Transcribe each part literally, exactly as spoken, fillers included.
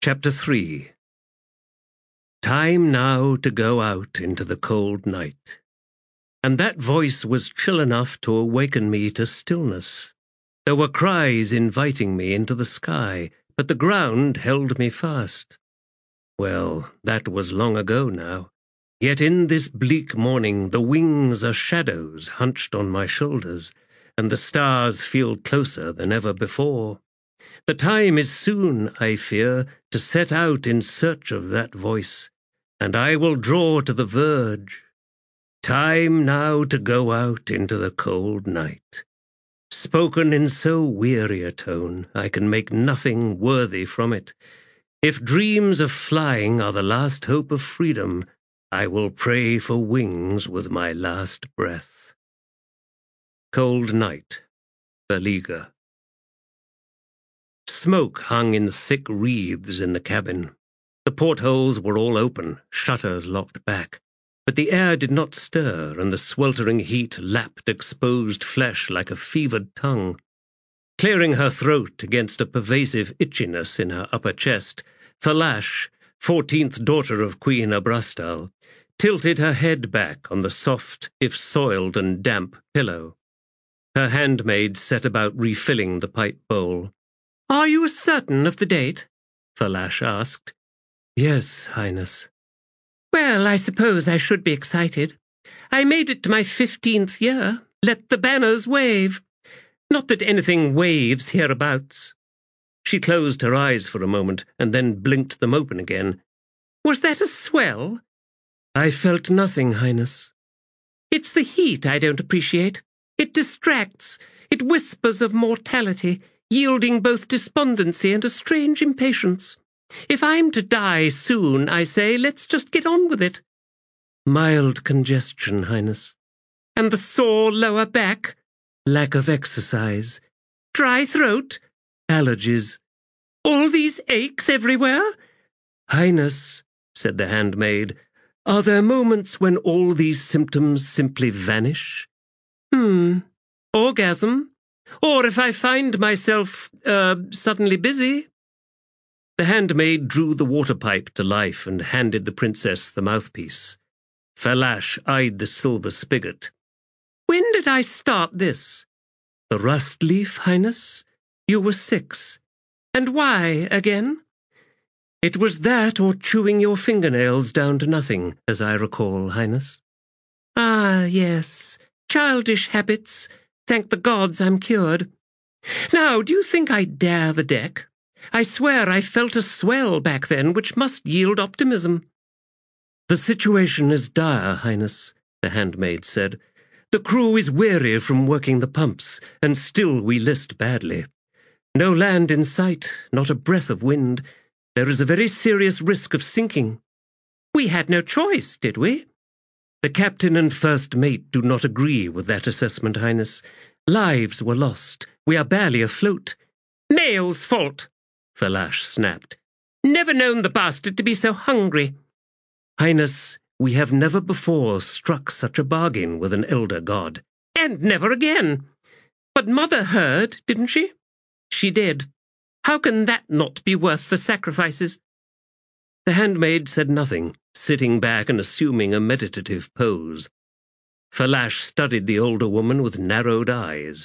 Chapter three. Time now to go out into the cold night. And that voice was chill enough to awaken me to stillness. There were cries inviting me into the sky, but the ground held me fast. Well, that was long ago now. Yet in this bleak morning the wings are shadows hunched on my shoulders, and the stars feel closer than ever before. The time is soon, I fear, to set out in search of that voice, and I will draw to the verge. Time now to go out into the cold night. Spoken in so weary a tone, I can make nothing worthy from it. If dreams of flying are the last hope of freedom, I will pray for wings with my last breath. Cold Night, Beleaguer. Smoke hung in thick wreaths in the cabin. The portholes were all open, shutters locked back, but the air did not stir, and the sweltering heat lapped exposed flesh like a fevered tongue. Clearing her throat against a pervasive itchiness in her upper chest, Falash, fourteenth daughter of Queen Abrastal, tilted her head back on the soft, if soiled and damp, pillow. Her handmaid set about refilling the pipe bowl. "Are you certain of the date?" Falash asked. "Yes, Highness." "Well, I suppose I should be excited. I made it to my fifteenth year. Let the banners wave. Not that anything waves hereabouts." She closed her eyes for a moment and then blinked them open again. "Was that a swell?" "I felt nothing, Highness." "It's the heat I don't appreciate. It distracts. It whispers of mortality, yielding both despondency and a strange impatience. If I'm to die soon, I say, let's just get on with it." "Mild congestion, Highness." "And the sore lower back?" "Lack of exercise." "Dry throat?" "Allergies." "All these aches everywhere?" "Highness," said the handmaid, "are there moments when all these symptoms simply vanish?" Hmm. "Orgasm? Or if I find myself, er, uh, suddenly busy." The handmaid drew the water pipe to life and handed the princess the mouthpiece. Falash eyed the silver spigot. "When did I start this?" "The rust leaf, Highness. You were six." "And why, again?" "It was that or chewing your fingernails down to nothing, as I recall, Highness." "Ah, yes. Childish habits. Thank the gods I'm cured. Now, do you think I dare the deck? I swear I felt a swell back then which must yield optimism." "The situation is dire, Highness," the handmaid said. "The crew is weary from working the pumps, and still we list badly. No land in sight, not a breath of wind. There is a very serious risk of sinking." "We had no choice, did we?" "The captain and first mate do not agree with that assessment, Highness. Lives were lost. We are barely afloat." "Mail's fault," Falash snapped. "Never known the bastard to be so hungry." "Highness, we have never before struck such a bargain with an elder god." "And never again. But Mother heard, didn't she?" "She did. How can that not be worth the sacrifices?" The handmaid said nothing, sitting back and assuming a meditative pose. Falash studied the older woman with narrowed eyes.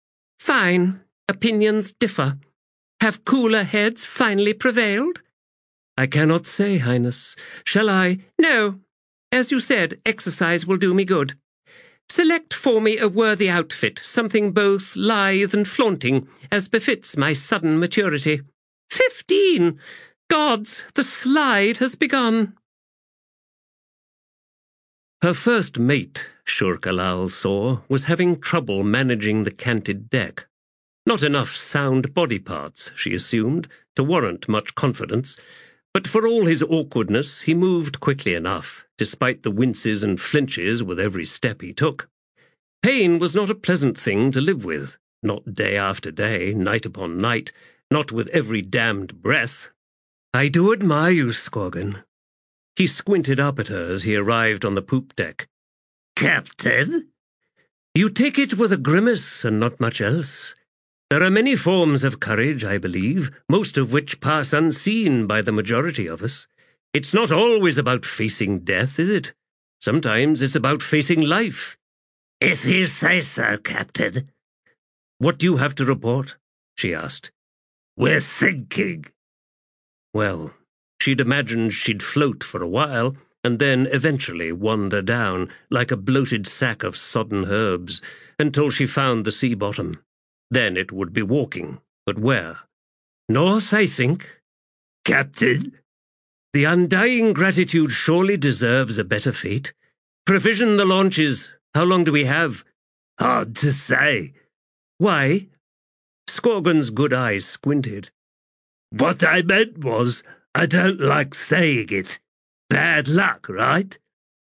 "Fine. Opinions differ. Have cooler heads finally prevailed?" "I cannot say, Highness. Shall I—" "No. As you said, exercise will do me good. Select for me a worthy outfit, something both lithe and flaunting, as befits my sudden maturity. Fifteen! Gods, the slide has begun." Her first mate, Shur-Kalal saw, was having trouble managing the canted deck. Not enough sound body parts, she assumed, to warrant much confidence, but for all his awkwardness he moved quickly enough, despite the winces and flinches with every step he took. Pain was not a pleasant thing to live with, not day after day, night upon night, not with every damned breath. "I do admire you, Squawgan." He squinted up at her as he arrived on the poop deck. "Captain?" "You take it with a grimace and not much else. There are many forms of courage, I believe, most of which pass unseen by the majority of us. It's not always about facing death, is it? Sometimes it's about facing life. If you say so, Captain. What do you have to report? She asked. We're sinking. Well, she'd imagined she'd float for a while, and then eventually wander down like a bloated sack of sodden herbs until she found the sea bottom. Then it would be walking. But where? North, I think. Captain? The undying gratitude surely deserves a better fate. Provision the launches. How long do we have? Hard to say. Why? Skorgon's good eyes squinted. What I meant was, I don't like saying it. Bad luck, right?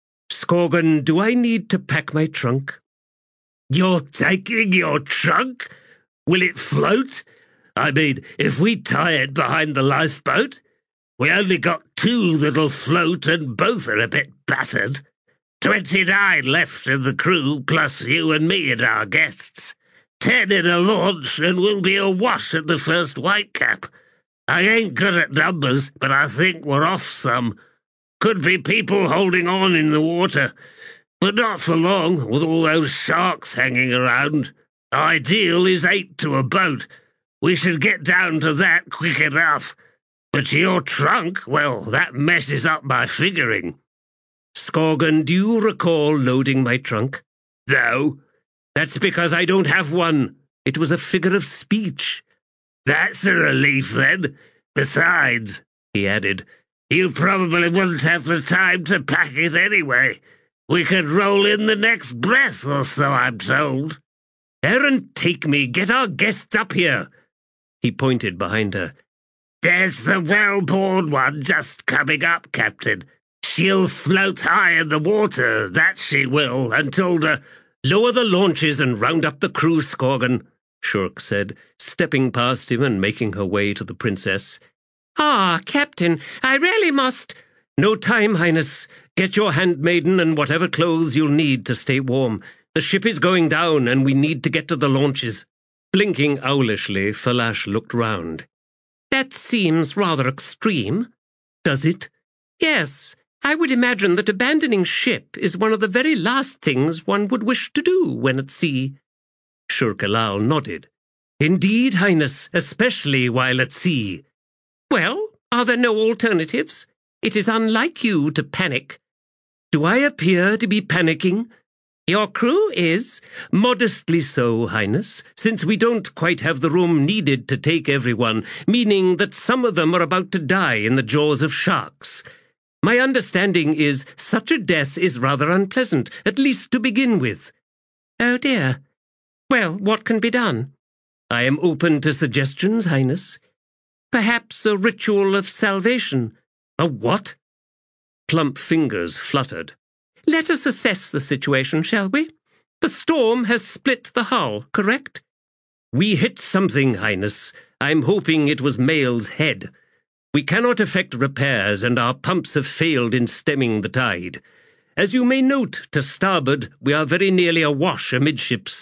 Skorgon, do I need to pack my trunk? You're taking your trunk? Will it float? I mean, if we tie it behind the lifeboat? We only got two that'll float and both are a bit battered. Twenty-nine left in the crew, plus you and me and our guests. Ten in a launch and we'll be awash at the first whitecap. I ain't good at numbers, but I think we're off some. Could be people holding on in the water, but not for long with all those sharks hanging around. Ideal is eight to a boat. We should get down to that quick enough. But your trunk, well, that messes up my figuring. Skorgon, do you recall loading my trunk? No. That's because I don't have one. It was a figure of speech. That's a relief, then. Besides, he added, you probably wouldn't have the time to pack it anyway. We could roll in the next breath or so, I'm told. Aaron, take me. Get our guests up here. He pointed behind her. There's the well-born one just coming up, Captain. She'll float high in the water, that she will, until the... Lower the launches and round up the crew, Skorgon, Shurk said, stepping past him and making her way to the princess. Ah, Captain, I really must... No time, Highness. Get your handmaiden and whatever clothes you'll need to stay warm. The ship is going down, and we need to get to the launches. Blinking owlishly, Falash looked round. That seems rather extreme. Does it? Yes. I would imagine that abandoning ship is one of the very last things one would wish to do when at sea. Shurk-Alal nodded. Indeed, Highness, especially while at sea. Well, are there no alternatives? It is unlike you to panic. Do I appear to be panicking? Your crew is. Modestly so, Highness, since we don't quite have the room needed to take everyone, meaning that some of them are about to die in the jaws of sharks. My understanding is such a death is rather unpleasant, at least to begin with. Oh dear. Well, what can be done? I am open to suggestions, Highness. Perhaps a ritual of salvation. A what? Plump fingers fluttered. Let us assess the situation, shall we? The storm has split the hull, correct? We hit something, Highness. I'm hoping it was Mael's head. We cannot effect repairs, and our pumps have failed in stemming the tide. As you may note, to starboard, we are very nearly awash amidships.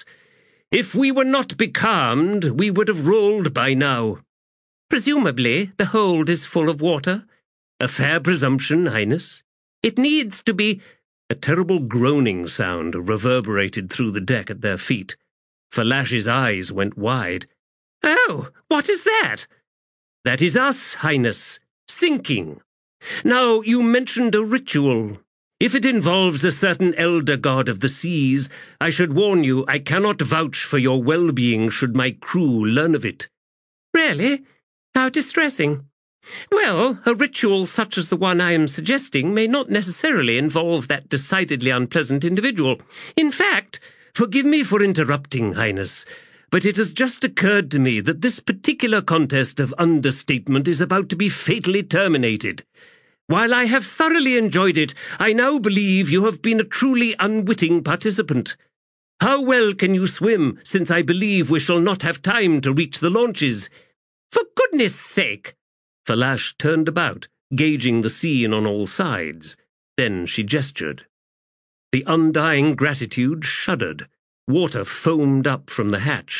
If we were not becalmed, we would have rolled by now. Presumably, the hold is full of water. A fair presumption, Highness. It needs to be... A terrible groaning sound reverberated through the deck at their feet. Falash's eyes went wide. Oh, what is that? That is us, Highness. Sinking. Now, you mentioned a ritual. If it involves a certain elder god of the seas, I should warn you I cannot vouch for your well-being should my crew learn of it. Really? How distressing. Well, a ritual such as the one I am suggesting may not necessarily involve that decidedly unpleasant individual. In fact, forgive me for interrupting, Highness, but it has just occurred to me that this particular contest of understatement is about to be fatally terminated. While I have thoroughly enjoyed it, I now believe you have been a truly unwitting participant. How well can you swim, since I believe we shall not have time to reach the launches? For goodness sake! Falash turned about, gauging the scene on all sides. Then she gestured. The undying gratitude shuddered. Water foamed up from the hatch.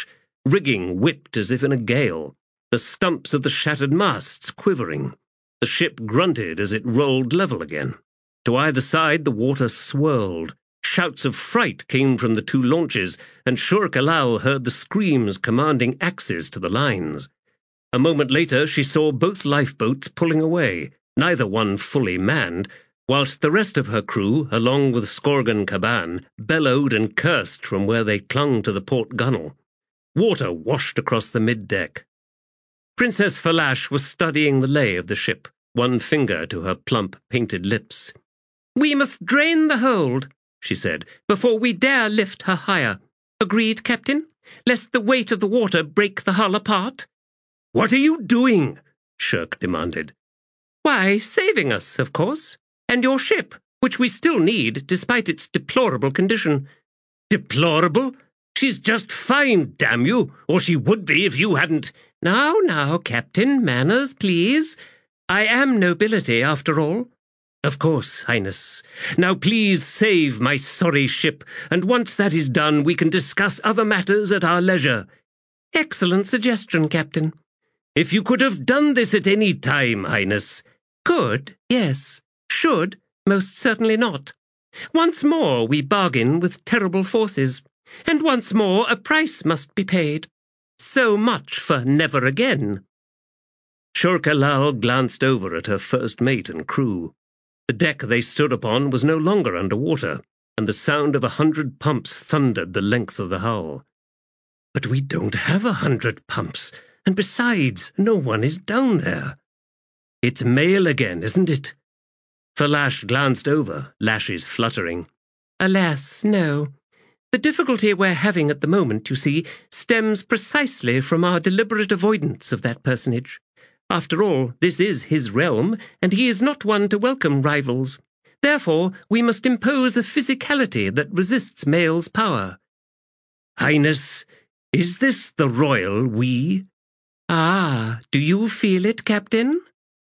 rigging whipped as if in a gale, the stumps of the shattered masts quivering. The ship grunted as it rolled level again. To either side the water swirled. Shouts of fright came from the two launches, and Shurk Alal heard the screams commanding axes to the lines. A moment later she saw both lifeboats pulling away, neither one fully manned, whilst the rest of her crew, along with Skorgan Kaban, bellowed and cursed from where they clung to the port gunwale. Water washed across the mid-deck. Princess Falash was studying the lay of the ship, one finger to her plump, painted lips. "We must drain the hold," she said, "before we dare lift her higher. Agreed, Captain? Lest the weight of the water break the hull apart?" "What are you doing?" Shurk demanded. "Why, saving us, of course. And your ship, which we still need, despite its deplorable condition." "Deplorable? She's just fine, damn you, or she would be if you hadn't—" "Now, now, Captain, manners, please. I am nobility, after all." "Of course, Highness. Now please save my sorry ship, and once that is done we can discuss other matters at our leisure." "Excellent suggestion, Captain." "If you could have done this at any time, Highness." "Could, yes. Should, most certainly not. Once more we bargain with terrible forces, and once more a price must be paid. So much for never again." Shurk Alal glanced over at her first mate and crew. The deck they stood upon was no longer under water, and the sound of a hundred pumps thundered the length of the hull. "But we don't have a hundred pumps, and besides, no one is down there." "It's mail again, isn't it?" Falash glanced over, lashes fluttering. "Alas, no. The difficulty we're having at the moment, you see, stems precisely from our deliberate avoidance of that personage. After all, this is his realm, and he is not one to welcome rivals. Therefore, we must impose a physicality that resists Mael's power." "Highness, is this the royal we?" "Ah, do you feel it, Captain?"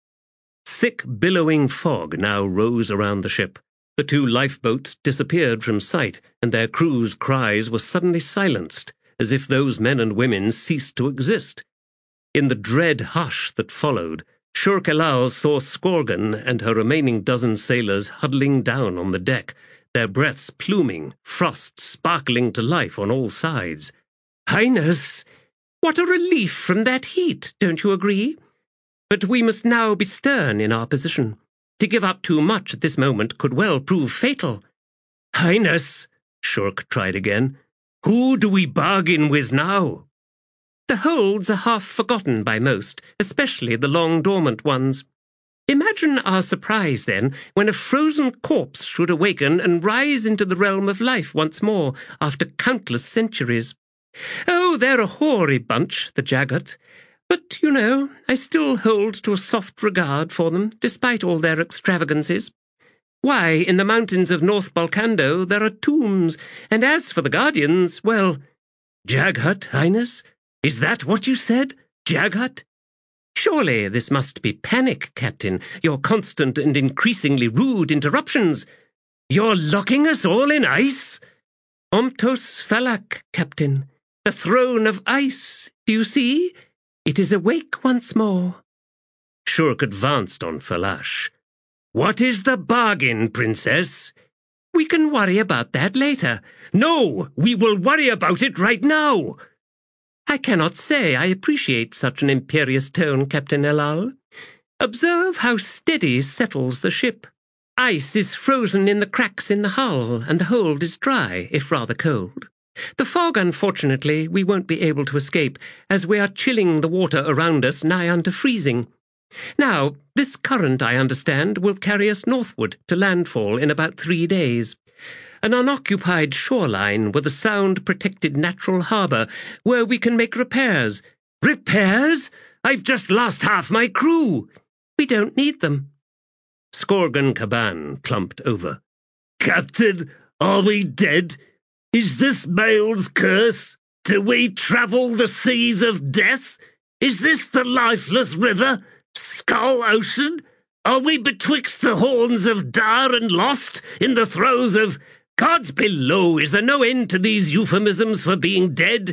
Thick, billowing fog now rose around the ship. The two lifeboats disappeared from sight, and their crews' cries were suddenly silenced, as if those men and women ceased to exist. In the dread hush that followed, Shurk Alal saw Skorgan and her remaining dozen sailors huddling down on the deck, their breaths pluming, frost sparkling to life on all sides. "Highness, what a relief from that heat, don't you agree? But we must now be stern in our position. To give up too much at this moment could well prove fatal." "Highness," Shurk tried again, "who do we bargain with now?" "The holds are half forgotten by most, especially the long-dormant ones. Imagine our surprise, then, when a frozen corpse should awaken and rise into the realm of life once more after countless centuries. Oh, they're a hoary bunch, the Jaghut. But, you know, I still hold to a soft regard for them, despite all their extravagances. Why, in the mountains of North Balkando there are tombs, and as for the Guardians, well—" "Jaghut, Highness? Is that what you said? Jaghut?" "Surely this must be panic, Captain, your constant and increasingly rude interruptions." "You're locking us all in ice?" "Omtos Falak, Captain. The throne of ice, do you see? It is awake once more." Shurk advanced on Falash. "What is the bargain, Princess?" "We can worry about that later." "No, we will worry about it right now." "I cannot say I appreciate such an imperious tone, Captain Alal. Observe how steady settles the ship. Ice is frozen in the cracks in the hull, and the hold is dry, if rather cold. The fog, unfortunately, we won't be able to escape, as we are chilling the water around us nigh unto freezing. Now, this current, I understand, will carry us northward to landfall in about three days. An unoccupied shoreline with a sound-protected natural harbour where we can make repairs." "Repairs? I've just lost half my crew." "We don't need them." Skorgan Kaban clumped over. "Captain, are we dead? Is this Mael's curse? Do we travel the seas of death? Is this the lifeless river? Skull Ocean? Are we betwixt the horns of Dar and lost in the throes of— Gods below, is there no end to these euphemisms for being dead?"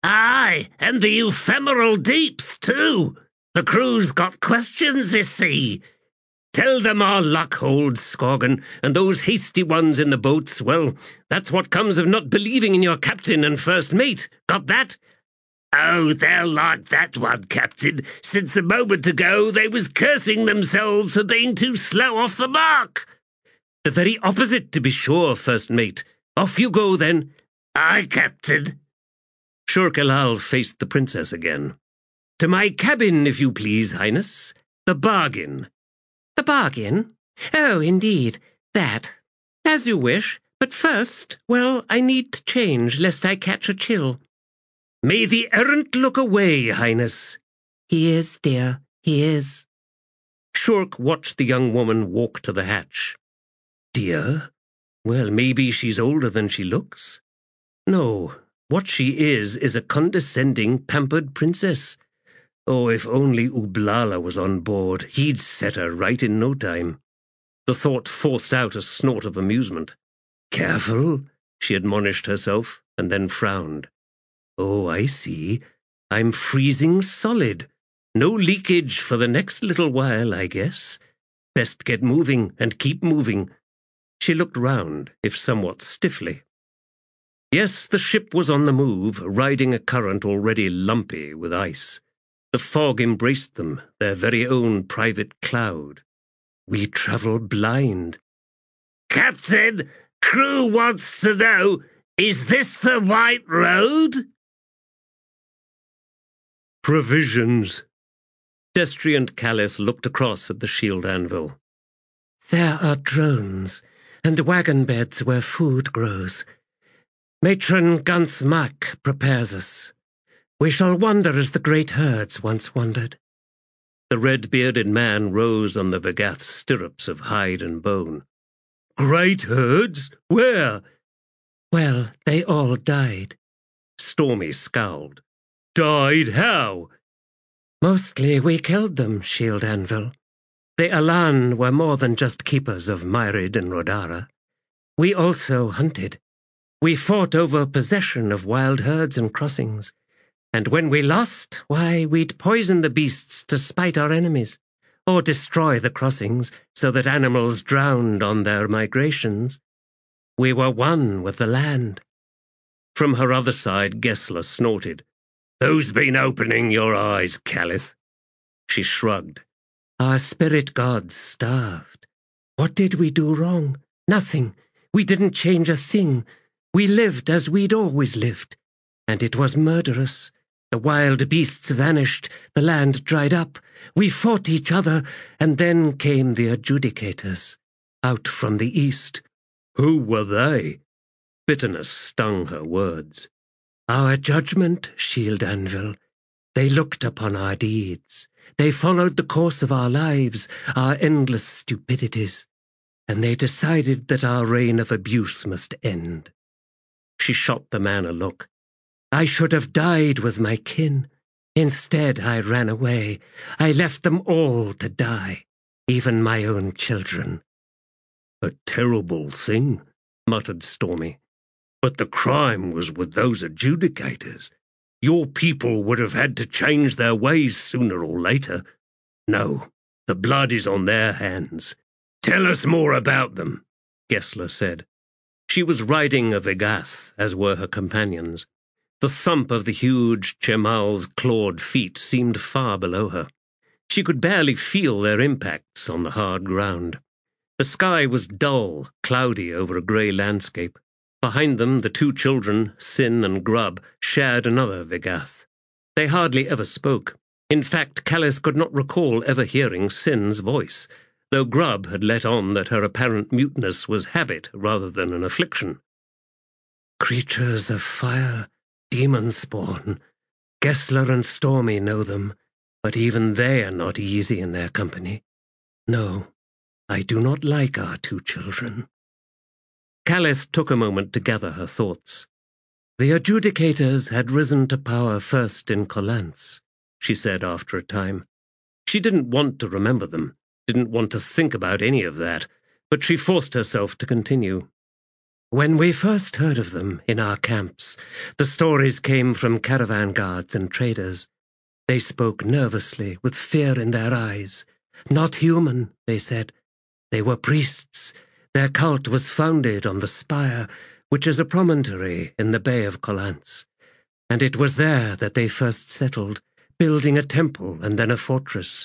Aye, and the ephemeral deeps, too. The crew's got questions, you see. Tell them our luck holds, Scoggin, and those hasty ones in the boats, well, that's what comes of not believing in your captain and first mate. Got that? Oh, they'll like that one, Captain, since a moment ago they was cursing themselves for being too slow off the mark. The very opposite, to be sure, first mate. Off you go, then. Aye, Captain. Shurk el-Al faced the princess again. To my cabin, if you please, Highness. The bargain. The bargain? Oh, indeed, that. As you wish, but first, well, I need to change, lest I catch a chill. May the errant look away, Highness. He is, dear, he is. Shurk watched the young woman walk to the hatch. Dear? Well, maybe she's older than she looks. No, what she is is a condescending, pampered princess. Oh, if only Ublala was on board, he'd set her right in no time. The thought forced out a snort of amusement. Careful, she admonished herself, and then frowned. Oh, I see. I'm freezing solid. No leakage for the next little while, I guess. Best get moving and keep moving. She looked round, if somewhat stiffly. Yes, the ship was on the move, riding a current already lumpy with ice. The fog embraced them, their very own private cloud. We travel blind. Captain, crew wants to know, is this the White Road? Provisions. Destry and Callith looked across at the shield anvil. There are drones, and wagon beds where food grows. Matron Gunt's Mac prepares us. We shall wander as the great herds once wandered. The red-bearded man rose on the Vegath's stirrups of hide and bone. Great herds? Where? Well, they all died. Stormy scowled. Died how? Mostly we killed them, Shield Anvil. The Alan were more than just keepers of Myrid and Rodara. We also hunted. We fought over possession of wild herds and crossings. And when we lost, why, we'd poison the beasts to spite our enemies, or destroy the crossings so that animals drowned on their migrations. We were one with the land. From her other side, Gessler snorted. Who's been opening your eyes, Callith? She shrugged. Our spirit gods starved. What did we do wrong? Nothing. We didn't change a thing. We lived as we'd always lived. And it was murderous. The wild beasts vanished, the land dried up. We fought each other, and then came the adjudicators, out from the east. Who were they? Bitterness stung her words. Our judgment, Shield Anvil. They looked upon our deeds. They followed the course of our lives, our endless stupidities. And they decided that our reign of abuse must end. She shot the man a look. I should have died with my kin. Instead, I ran away. I left them all to die, even my own children. A terrible thing, muttered Stormy. But the crime was with those adjudicators. Your people would have had to change their ways sooner or later. No, the blood is on their hands. Tell us more about them, Gessler said. She was riding a Vegath, as were her companions. The thump of the huge Chemal's clawed feet seemed far below her. She could barely feel their impacts on the hard ground. The sky was dull, cloudy over a grey landscape. Behind them, the two children, Sin and Grub, shared another Vegath. They hardly ever spoke. In fact, Callith could not recall ever hearing Sin's voice, though Grub had let on that her apparent muteness was habit rather than an affliction. Creatures of fire, demon spawn. Gessler and Stormy know them, but even they are not easy in their company. No, I do not like our two children. Callith took a moment to gather her thoughts. The adjudicators had risen to power first in Collance, she said after a time. She didn't want to remember them, didn't want to think about any of that, but she forced herself to continue. When we first heard of them in our camps, the stories came from caravan guards and traders. They spoke nervously, with fear in their eyes. Not human, they said. They were priests. Their cult was founded on the Spire, which is a promontory in the Bay of Collance. And it was there that they first settled, building a temple and then a fortress.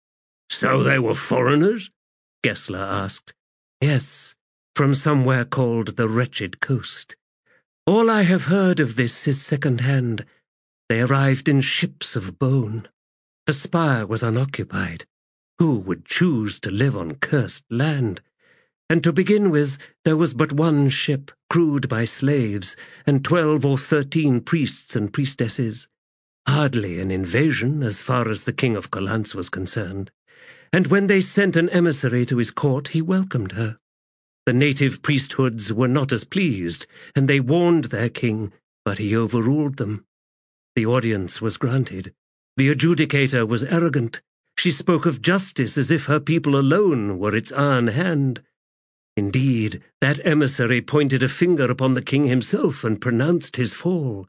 So they were foreigners? Gessler asked. Yes, from somewhere called the Wretched Coast. All I have heard of this is second-hand. They arrived in ships of bone. The Spire was unoccupied. Who would choose to live on cursed land? And to begin with, there was but one ship, crewed by slaves, and twelve or thirteen priests and priestesses. Hardly an invasion, as far as the King of Collance was concerned. And when they sent an emissary to his court, he welcomed her. The native priesthoods were not as pleased, and they warned their king, but he overruled them. The audience was granted. The adjudicator was arrogant. She spoke of justice as if her people alone were its own hand. Indeed, that emissary pointed a finger upon the king himself and pronounced his fall.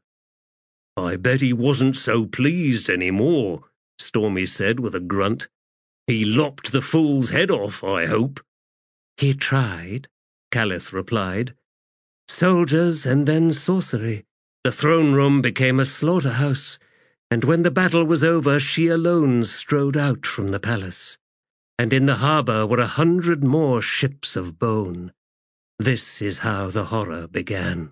I bet he wasn't so pleased any more, Stormy said with a grunt. He lopped the fool's head off, I hope. He tried, Calith replied. Soldiers and then sorcery. The throne room became a slaughterhouse, and when the battle was over, she alone strode out from the palace. And in the harbour were a hundred more ships of bone. This is how the horror began.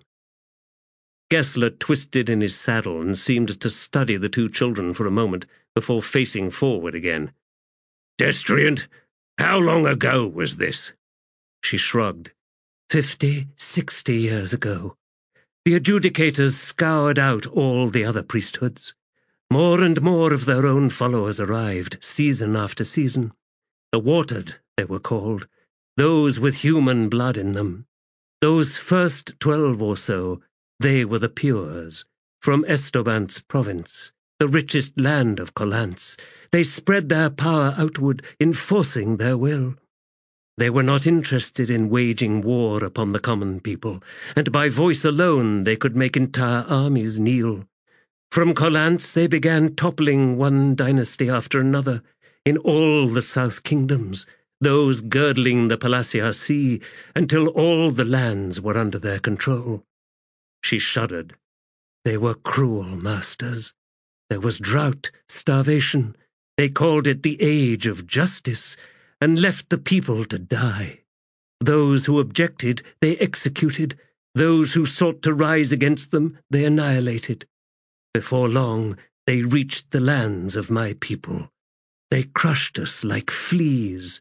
Gessler twisted in his saddle and seemed to study the two children for a moment before facing forward again. Destriant, how long ago was this? She shrugged. Fifty, sixty years ago. The adjudicators scoured out all the other priesthoods. More and more of their own followers arrived, season after season. The watered, they were called, those with human blood in them. Those first twelve or so, they were the pures, from Estobant's province, the richest land of Collance. They spread their power outward, enforcing their will. They were not interested in waging war upon the common people, and by voice alone they could make entire armies kneel. From Collance they began toppling one dynasty after another, in all the South Kingdoms, those girdling the Palacia Sea, until all the lands were under their control. She shuddered. They were cruel masters. There was drought, starvation. They called it the Age of Justice, and left the people to die. Those who objected, they executed. Those who sought to rise against them, they annihilated. Before long, they reached the lands of my people. They crushed us like fleas.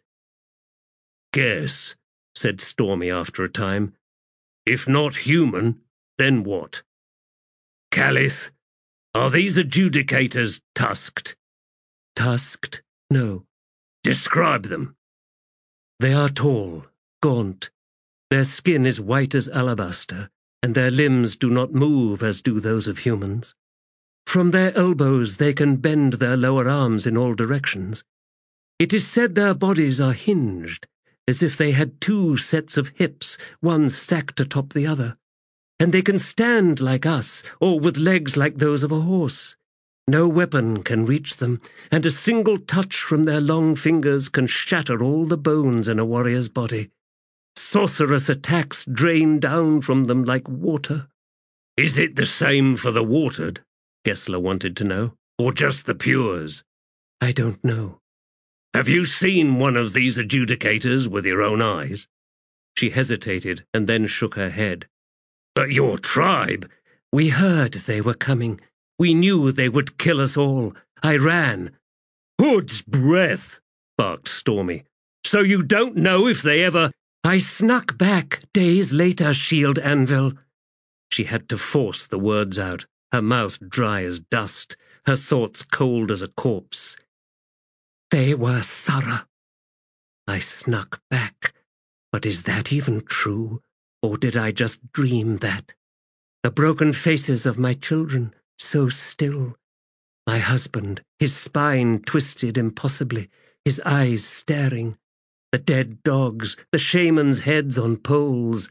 Guess, said Stormy after a time. If not human, then what? Calith, are these adjudicators tusked? Tusked? No. Describe them. They are tall, gaunt. Their skin is white as alabaster, and their limbs do not move as do those of humans. From their elbows they can bend their lower arms in all directions. It is said their bodies are hinged, as if they had two sets of hips, one stacked atop the other. And they can stand like us, or with legs like those of a horse. No weapon can reach them, and a single touch from their long fingers can shatter all the bones in a warrior's body. Sorcerous attacks drain down from them like water. Is it the same for the watered? Gessler wanted to know. Or just the pures? I don't know. Have you seen one of these adjudicators with your own eyes? She hesitated and then shook her head. But your tribe... We heard they were coming. We knew they would kill us all. I ran. Hood's breath, barked Stormy. So you don't know if they ever... I snuck back days later, Shield Anvil. She had to force the words out, her mouth dry as dust, her thoughts cold as a corpse. They were thorough. I snuck back. But is that even true? Or did I just dream that? The broken faces of my children, so still. My husband, his spine twisted impossibly, his eyes staring. The dead dogs, the shaman's heads on poles.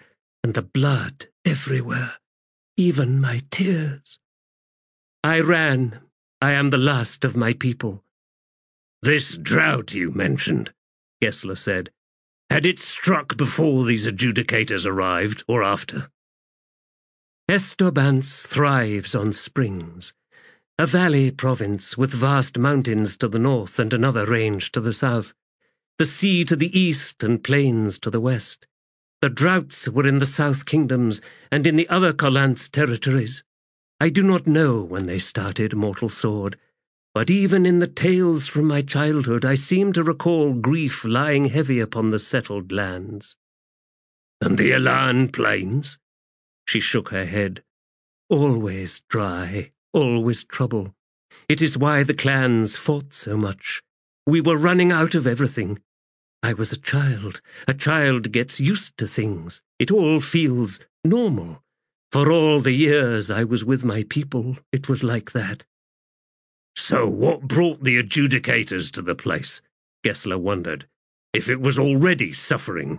and the blood everywhere, even my tears. I ran. I am the last of my people. This drought you mentioned, Gessler said, had it struck before these adjudicators arrived, or after? Estorbance thrives on springs, a valley province with vast mountains to the north and another range to the south, the sea to the east and plains to the west. The droughts were in the south kingdoms and in the other Collant's territories. I do not know when they started, mortal sword, but even in the tales from my childhood I seem to recall grief lying heavy upon the settled lands. And the Alan plains? She shook her head. Always dry, always trouble. It is why the clans fought so much. We were running out of everything. I was a child. A child gets used to things. It all feels normal. For all the years I was with my people, it was like that. So what brought the adjudicators to the place? Gessler wondered, if it was already suffering.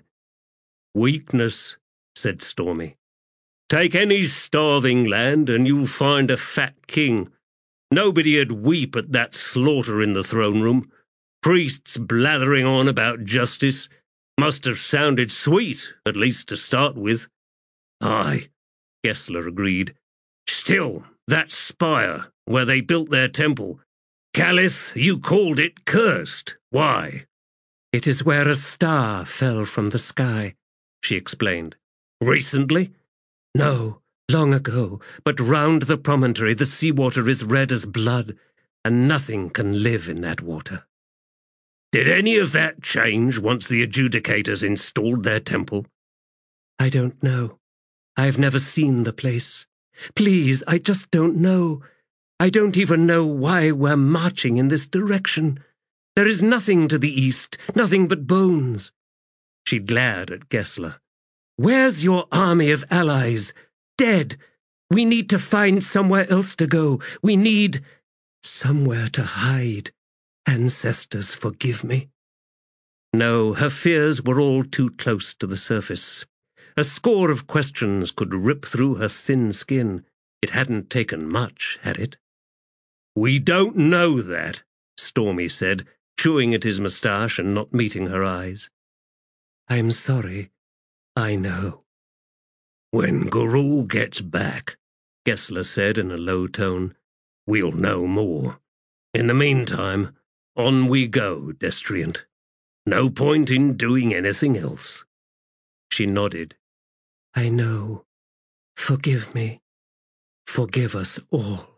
Weakness, said Stormy. Take any starving land and you'll find a fat king. Nobody'd weep at that slaughter in the throne room. Priests blathering on about justice must have sounded sweet, at least to start with. Aye, Gessler agreed. Still, that spire, where they built their temple, Caliph, you called it cursed. Why? It is where a star fell from the sky, she explained. Recently? No, long ago, but round the promontory the seawater is red as blood, and nothing can live in that water. Did any of that change once the adjudicators installed their temple? I don't know. I've never seen the place. Please, I just don't know. I don't even know why we're marching in this direction. There is nothing to the east, nothing but bones. She glared at Gessler. Where's your army of allies? Dead. We need to find somewhere else to go. We need somewhere to hide. Ancestors, forgive me. No, her fears were all too close to the surface. A score of questions could rip through her thin skin. It hadn't taken much, had it? We don't know that, Stormy said, chewing at his moustache and not meeting her eyes. I'm sorry. I know. When Gorul gets back, Gessler said in a low tone, we'll know more. In the meantime, on we go, Destriant. No point in doing anything else. She nodded. I know. Forgive me. Forgive us all.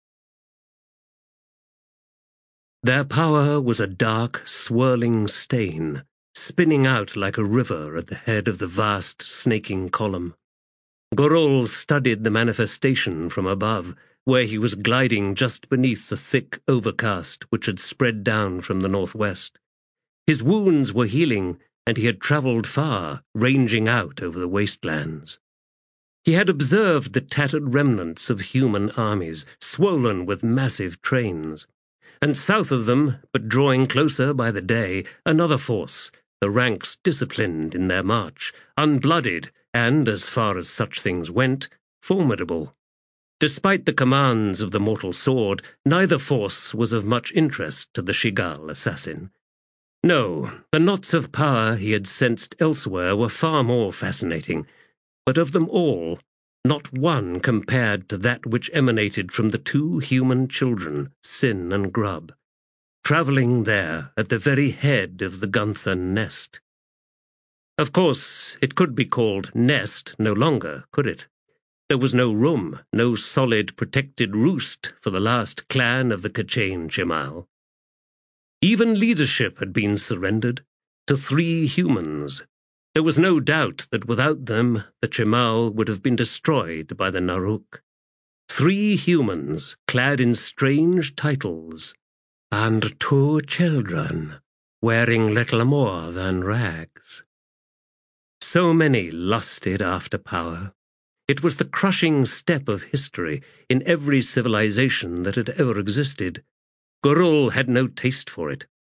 Their power was a dark, swirling stain, spinning out like a river at the head of the vast, snaking column. Gorul studied the manifestation from above, where he was gliding just beneath the thick overcast which had spread down from the northwest. His wounds were healing, and he had travelled far, ranging out over the wastelands. He had observed the tattered remnants of human armies, swollen with massive trains, and south of them, but drawing closer by the day, another force, the ranks disciplined in their march, unblooded, and, as far as such things went, formidable. Despite the commands of the mortal sword, neither force was of much interest to the Shigal assassin. No, the knots of power he had sensed elsewhere were far more fascinating, but of them all, not one compared to that which emanated from the two human children, Sin and Grub, travelling there at the very head of the Gunther nest. Of course, it could be called nest no longer, could it? There was no room, no solid protected roost for the last clan of the Kachane Chemal. Even leadership had been surrendered to three humans. There was no doubt that without them the Chemal would have been destroyed by the Naruk. Three humans, clad in strange titles, and two children, wearing little more than rags. So many lusted after power. It was the crushing step of history in every civilization that had ever existed. Gorul had no taste for it.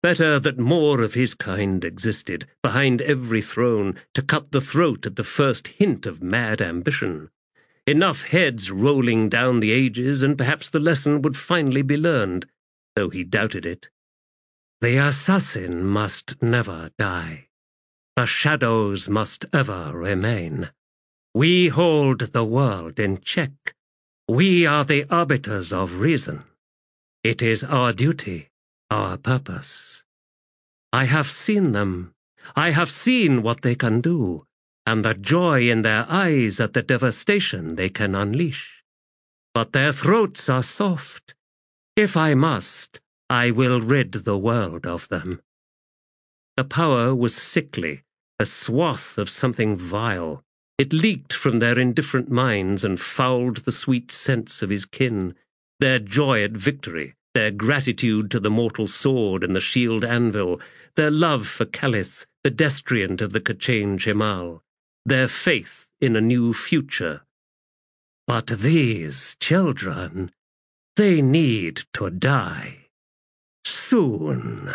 Better that more of his kind existed, behind every throne, to cut the throat at the first hint of mad ambition. Enough heads rolling down the ages, and perhaps the lesson would finally be learned, though he doubted it. The assassin must never die. The shadows must ever remain. We hold the world in check. We are the arbiters of reason. It is our duty, our purpose. I have seen them. I have seen what they can do, and the joy in their eyes at the devastation they can unleash. But their throats are soft. If I must, I will rid the world of them. The power was sickly, a swath of something vile. It leaked from their indifferent minds and fouled the sweet sense of his kin, their joy at victory, their gratitude to the mortal sword and the shield anvil, their love for Calith, the destriant of the Kachange Himal, their faith in a new future. But these children, they need to die. Soon.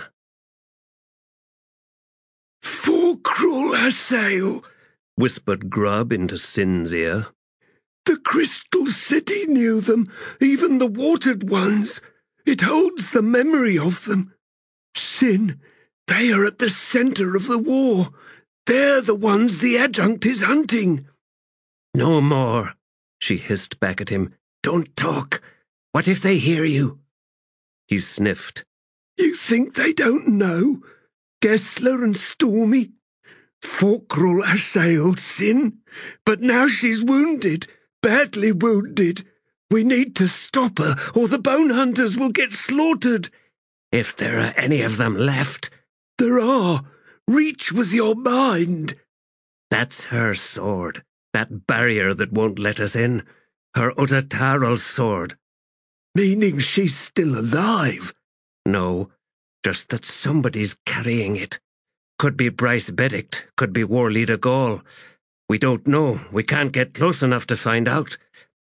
Forkrul Assail, whispered Grubb into Sin's ear. The Crystal City knew them, even the watered ones. It holds the memory of them. Sin, they are at the centre of the war. They're the ones the adjunct is hunting. No more, she hissed back at him. Don't talk. What if they hear you? He sniffed. You think they don't know? Gessler and Stormy? Forkrul assailed Sin, but now she's wounded, badly wounded. We need to stop her, or the Bone Hunters will get slaughtered. If there are any of them left. There are. Reach with your mind. That's her sword, that barrier that won't let us in. Her Utataral's sword. Meaning she's still alive? No, just that somebody's carrying it. Could be Bryce Beddict, could be War Leader Gaul. We don't know. We can't get close enough to find out.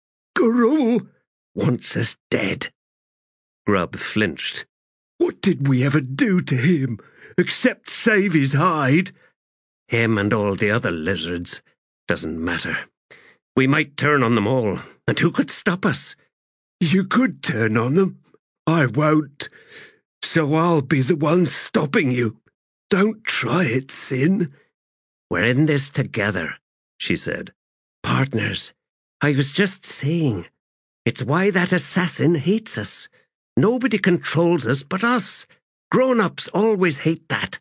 Garul wants us dead. Grubb flinched. What did we ever do to him, except save his hide? Him and all the other lizards. Doesn't matter. We might turn on them all, and who could stop us? You could turn on them. I won't. So I'll be the one stopping you. Don't try it, Sin. We're in this together, she said. Partners. I was just saying. It's why that assassin hates us. Nobody controls us but us. Grown-ups always hate that.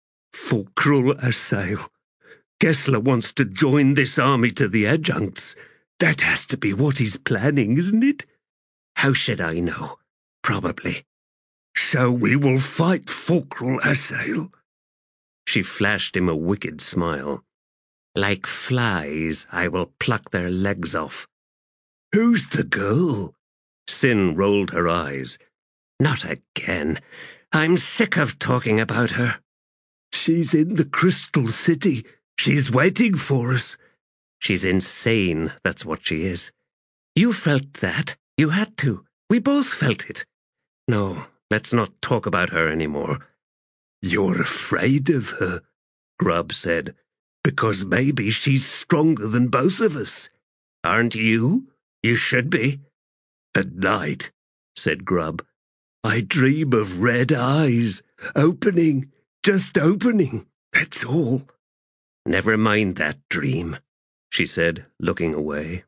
Forkrul assail. Gessler wants to join this army to the adjuncts. That has to be what he's planning, isn't it? How should I know? Probably. So we will fight Forkrul assail. She flashed him a wicked smile. Like flies, I will pluck their legs off. Who's the girl? Sin rolled her eyes. Not again. I'm sick of talking about her. She's in the Crystal City. She's waiting for us. She's insane, that's what she is. You felt that. You had to. We both felt it. No, let's not talk about her anymore. You're afraid of her, Grubb said, because maybe she's stronger than both of us. Aren't you? You should be. At night, said Grubb, I dream of red eyes, opening, just opening, that's all. Never mind that dream, she said, looking away.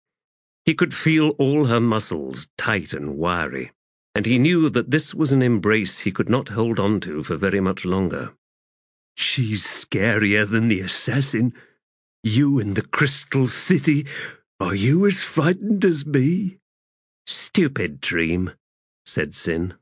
He could feel all her muscles tight and wiry, and he knew that this was an embrace he could not hold on to for very much longer. She's scarier than the assassin. You in the Crystal City, are you as frightened as me? Stupid dream, said Sin.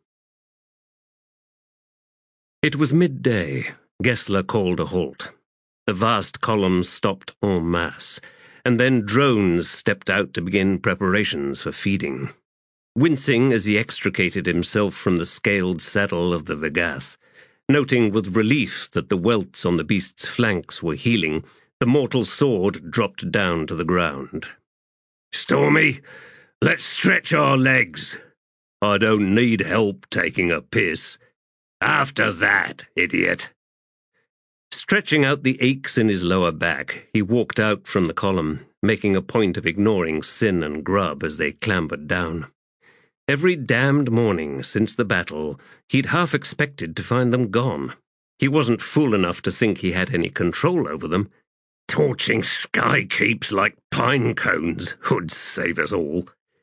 It was midday. Gessler called a halt. The vast columns stopped en masse, and then drones stepped out to begin preparations for feeding. Wincing as he extricated himself from the scaled saddle of the Vegath, noting with relief that the welts on the beast's flanks were healing, the mortal sword dropped down to the ground. Stormy, let's stretch our legs. I don't need help taking a piss. After that, idiot. Stretching out the aches in his lower back, he walked out from the column, making a point of ignoring Sin and Grub as they clambered down. Every damned morning since the battle, he'd half expected to find them gone. He wasn't fool enough to think he had any control over them. Torching sky keeps like pine cones, Hood save us all.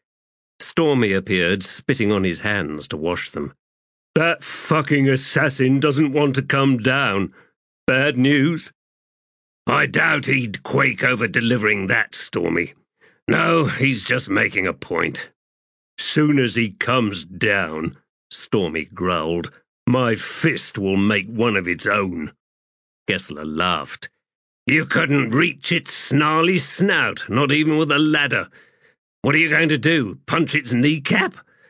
Stormy appeared, spitting on his hands to wash them. That fucking assassin doesn't want to come down. Bad news? I doubt he'd quake over delivering that, Stormy. No, he's just making a point. Soon as he comes down, Stormy growled, my fist will make one of its own. Gessler laughed. You couldn't reach its snarly snout, not even with a ladder. What are you going to do, punch its kneecap?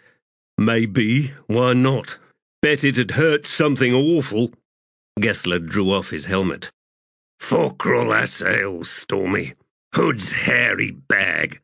Maybe, why not? Bet it'd hurt something awful. Gessler drew off his helmet. Forkrul assails, Stormy. Hood's hairy bag.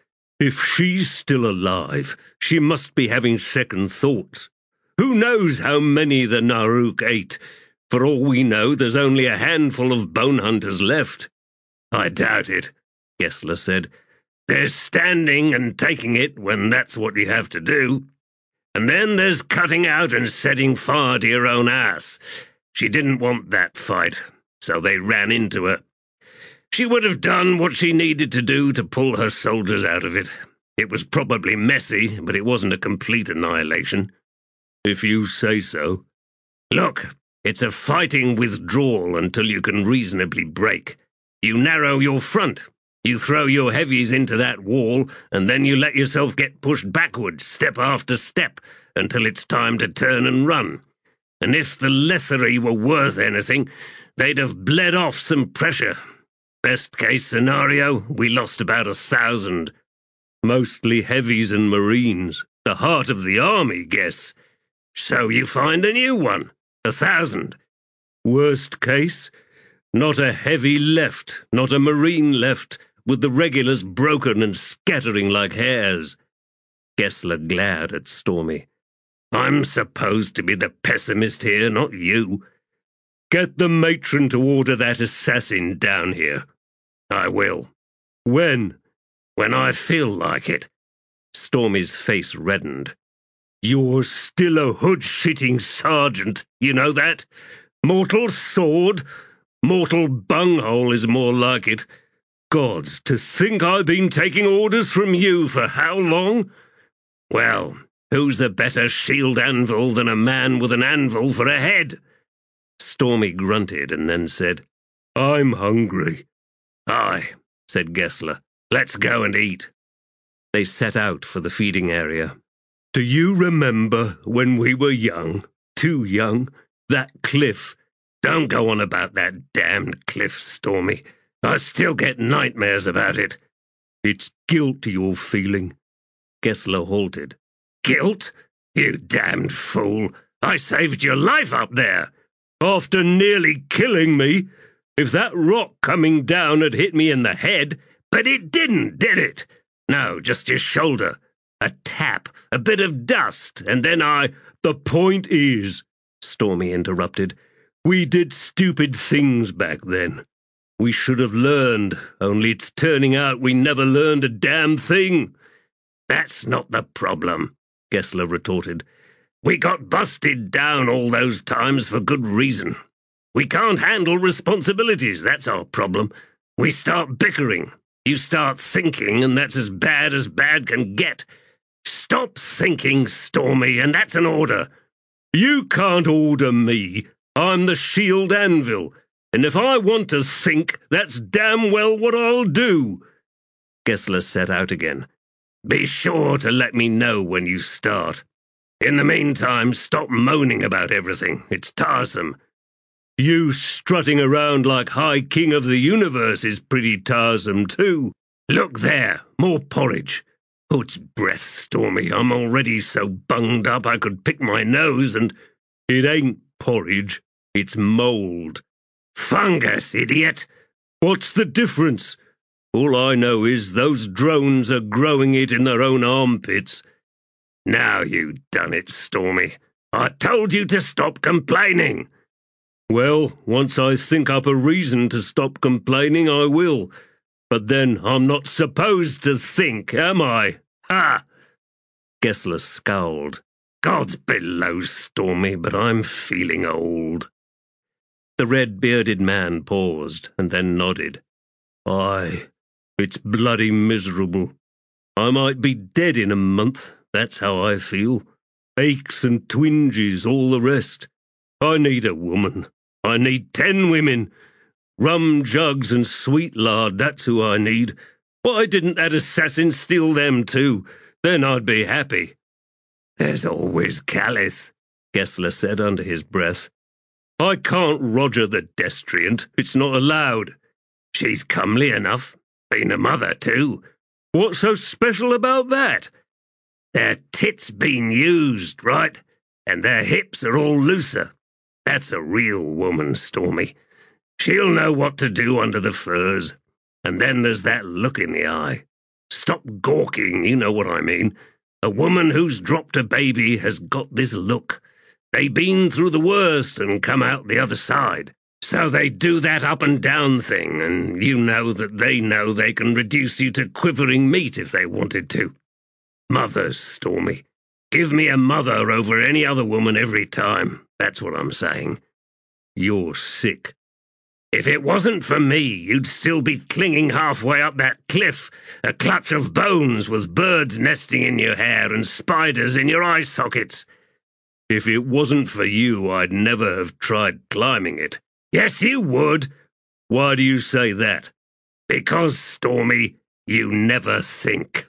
If she's still alive, she must be having second thoughts. Who knows how many the Naruk ate? For all we know, there's only a handful of bone hunters left. I doubt it, Gessler said. There's standing and taking it when that's what you have to do. And then there's cutting out and setting fire to your own ass. She didn't want that fight, so they ran into her. She would have done what she needed to do to pull her soldiers out of it. It was probably messy, but it wasn't a complete annihilation. If you say so. Look, it's a fighting withdrawal until you can reasonably break. You narrow your front. You throw your heavies into that wall, and then you let yourself get pushed backwards, step after step, until it's time to turn and run. And if the Lessery were worth anything, they'd have bled off some pressure. Best case scenario, we lost about a thousand. Mostly heavies and marines. The heart of the army, guess. So you find a new one. A thousand. Worst case, not a heavy left, not a marine left, with the regulars broken and scattering like hares. Gessler glared at Stormy. I'm supposed to be the pessimist here, not you. Get the matron to order that assassin down here. I will. When? When I feel like it. Stormy's face reddened. You're still a hood-shitting sergeant, you know that? Mortal sword? Mortal bunghole is more like it. Gods, to think I've been taking orders from you for how long? Well, who's a better shield anvil than a man with an anvil for a head? Stormy grunted and then said, I'm hungry. Aye, said Gessler. Let's go and eat. They set out for the feeding area. Do you remember when we were young, too young, that cliff? Don't go on about that damned cliff, Stormy. I still get nightmares about it. It's guilt you're feeling. Gessler halted. Guilt? You damned fool. I saved your life up there. After nearly killing me, if that rock coming down had hit me in the head... But it didn't, did it? No, just your shoulder. A tap, a bit of dust, and then I... The point is, Stormy interrupted, we did stupid things back then. We should have learned, only it's turning out we never learned a damn thing. That's not the problem, Gessler retorted. We got busted down all those times for good reason. We can't handle responsibilities, that's our problem. We start bickering. You start thinking, and that's as bad as bad can get. Stop thinking, Stormy, and that's an order. You can't order me. I'm the shield anvil, and if I want to think, that's damn well what I'll do. Gessler set out again. Be sure to let me know when you start. In the meantime, stop moaning about everything. It's tiresome. You strutting around like High King of the Universe is pretty tiresome too. Look there, more porridge. Oh, it's breath, Stormy. I'm already so bunged up I could pick my nose and... It ain't porridge, it's mould. Fungus, idiot. What's the difference? All I know is those drones are growing it in their own armpits. Now you done it, Stormy. I told you to stop complaining. Well, once I think up a reason to stop complaining, I will. But then I'm not supposed to think, am I? Ha! Gessler scowled. God's below, Stormy, but I'm feeling old. The red-bearded man paused and then nodded. Aye, it's bloody miserable. I might be dead in a month, that's how I feel. Aches and twinges, all the rest. I need a woman. I need ten women. Rum jugs and sweet lard, that's who I need. Why didn't that assassin steal them too? Then I'd be happy. There's always Calith, Gessler said under his breath. I can't Roger the Destriant. It's not allowed. She's comely enough. Been a mother too. What's so special about that? Their tits been used, right? And their hips are all looser. That's a real woman, Stormy. She'll know what to do under the furs. And then there's that look in the eye. Stop gawking, you know what I mean. A woman who's dropped a baby has got this look. They been through the worst and come out the other side. So they do that up and down thing, and you know that they know they can reduce you to quivering meat if they wanted to. Mothers, Stormy. Give me a mother over any other woman every time. That's what I'm saying. You're sick. If it wasn't for me, you'd still be clinging halfway up that cliff, a clutch of bones with birds nesting in your hair and spiders in your eye sockets. If it wasn't for you, I'd never have tried climbing it. Yes, you would. Why do you say that? Because, Stormy, you never think.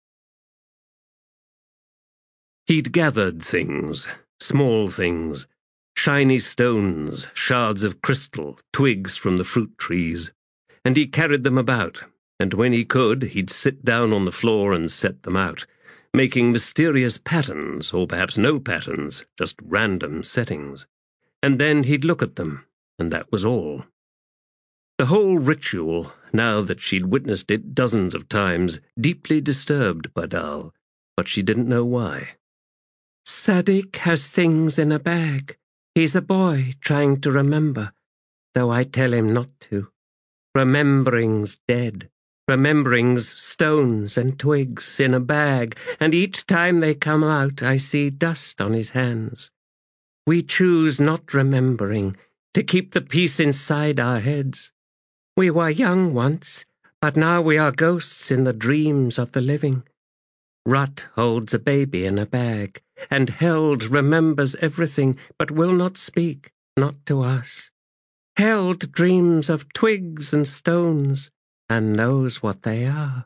He'd gathered things, small things, shiny stones, shards of crystal, twigs from the fruit trees, and he carried them about, and when he could, he'd sit down on the floor and set them out, making mysterious patterns, or perhaps no patterns, just random settings. And then he'd look at them, and that was all. The whole ritual, now that she'd witnessed it dozens of times, deeply disturbed Badal, but she didn't know why. Sadik has things in a bag. He's a boy trying to remember, though I tell him not to. Remembering's dead. Remembering's stones and twigs in a bag, and each time they come out I see dust on his hands. We choose not remembering, to keep the peace inside our heads. We were young once, but now we are ghosts in the dreams of the living. Rut holds a baby in a bag, and Held remembers everything, but will not speak, not to us. Held dreams of twigs and stones, and knows what they are.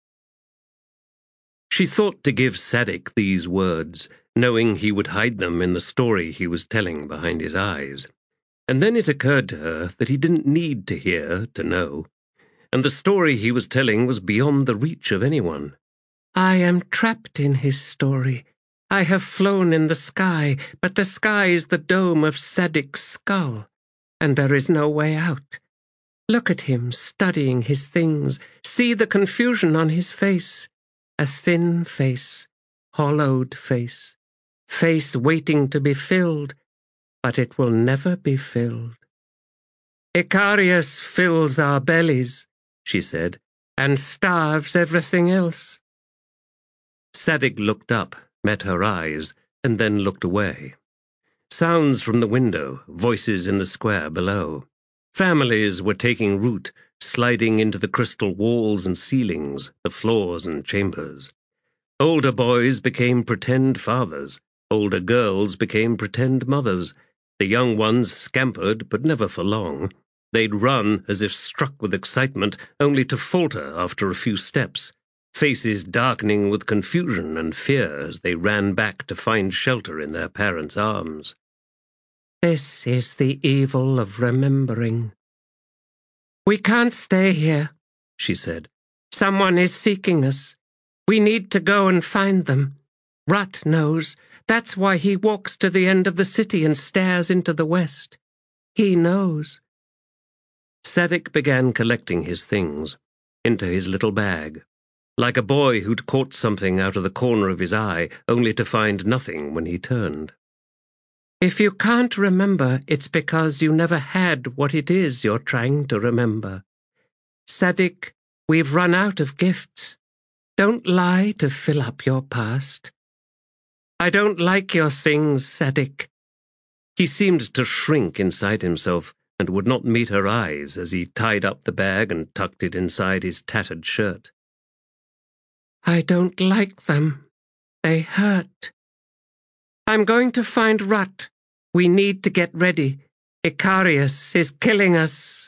She thought to give Sadik these words, knowing he would hide them in the story he was telling behind his eyes. And then it occurred to her that he didn't need to hear to know, and the story he was telling was beyond the reach of anyone. I am trapped in his story. I have flown in the sky, but the sky is the dome of Sadik's skull, and there is no way out. Look at him studying his things. See the confusion on his face. A thin face, hollowed face, face waiting to be filled, but it will never be filled. Icarius fills our bellies, she said, and starves everything else. Sadik looked up, met her eyes, and then looked away. Sounds from the window, voices in the square below. Families were taking root, sliding into the crystal walls and ceilings, the floors and chambers. Older boys became pretend fathers. Older girls became pretend mothers. The young ones scampered, but never for long. They'd run as if struck with excitement, only to falter after a few steps, faces darkening with confusion and fear as they ran back to find shelter in their parents' arms. This is the evil of remembering. We can't stay here, she said. Someone is seeking us. We need to go and find them. Rut knows. That's why he walks to the end of the city and stares into the west. He knows. Sadik began collecting his things into his little bag, like a boy who'd caught something out of the corner of his eye, only to find nothing when he turned. If you can't remember, it's because you never had what it is you're trying to remember. Sadik, we've run out of gifts. Don't lie to fill up your past. I don't like your things, Sadik. He seemed to shrink inside himself and would not meet her eyes as he tied up the bag and tucked it inside his tattered shirt. I don't like them. They hurt. I'm going to find Rut. We need to get ready. Icarius is killing us.